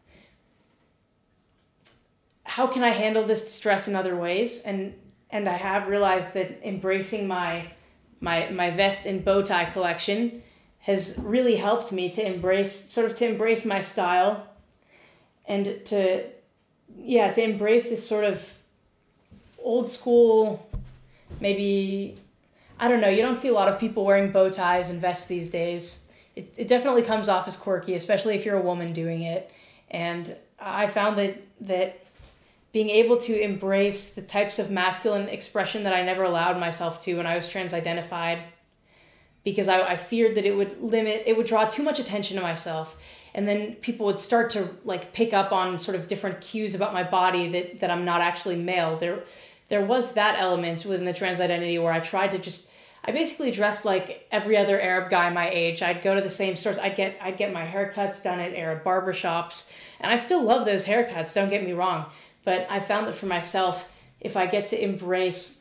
[SPEAKER 2] how can I handle this distress in other ways? And and I have realized that embracing my my my vest and bow tie collection has really helped me to embrace, sort of to embrace my style, and to, yeah, to embrace this sort of old school, maybe, I don't know, you don't see a lot of people wearing bow ties and vests these days. It, it definitely comes off as quirky, especially if you're a woman doing it. And I found that that being able to embrace the types of masculine expression that I never allowed myself to when I was trans-identified, because I, I feared that it would limit, it would draw too much attention to myself. And then people would start to like pick up on sort of different cues about my body that, that I'm not actually male. There, there was that element within the trans identity where I tried to just, I basically dressed like every other Arab guy my age. I'd go to the same stores. I'd get, I'd get my haircuts done at Arab barbershops. And I still love those haircuts, don't get me wrong. But I found that for myself, if I get to embrace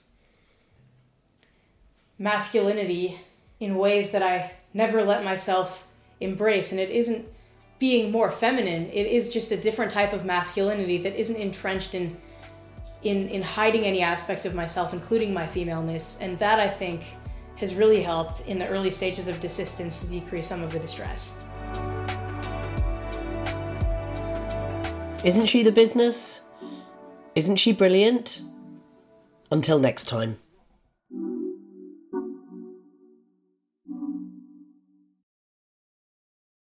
[SPEAKER 2] masculinity in ways that I never let myself embrace, and it isn't being more feminine, it is just a different type of masculinity that isn't entrenched in in in hiding any aspect of myself, including my femaleness. And that, I think, has really helped in the early stages of desistance to decrease some of the distress.
[SPEAKER 1] Isn't she the business? Isn't she brilliant? Until next time.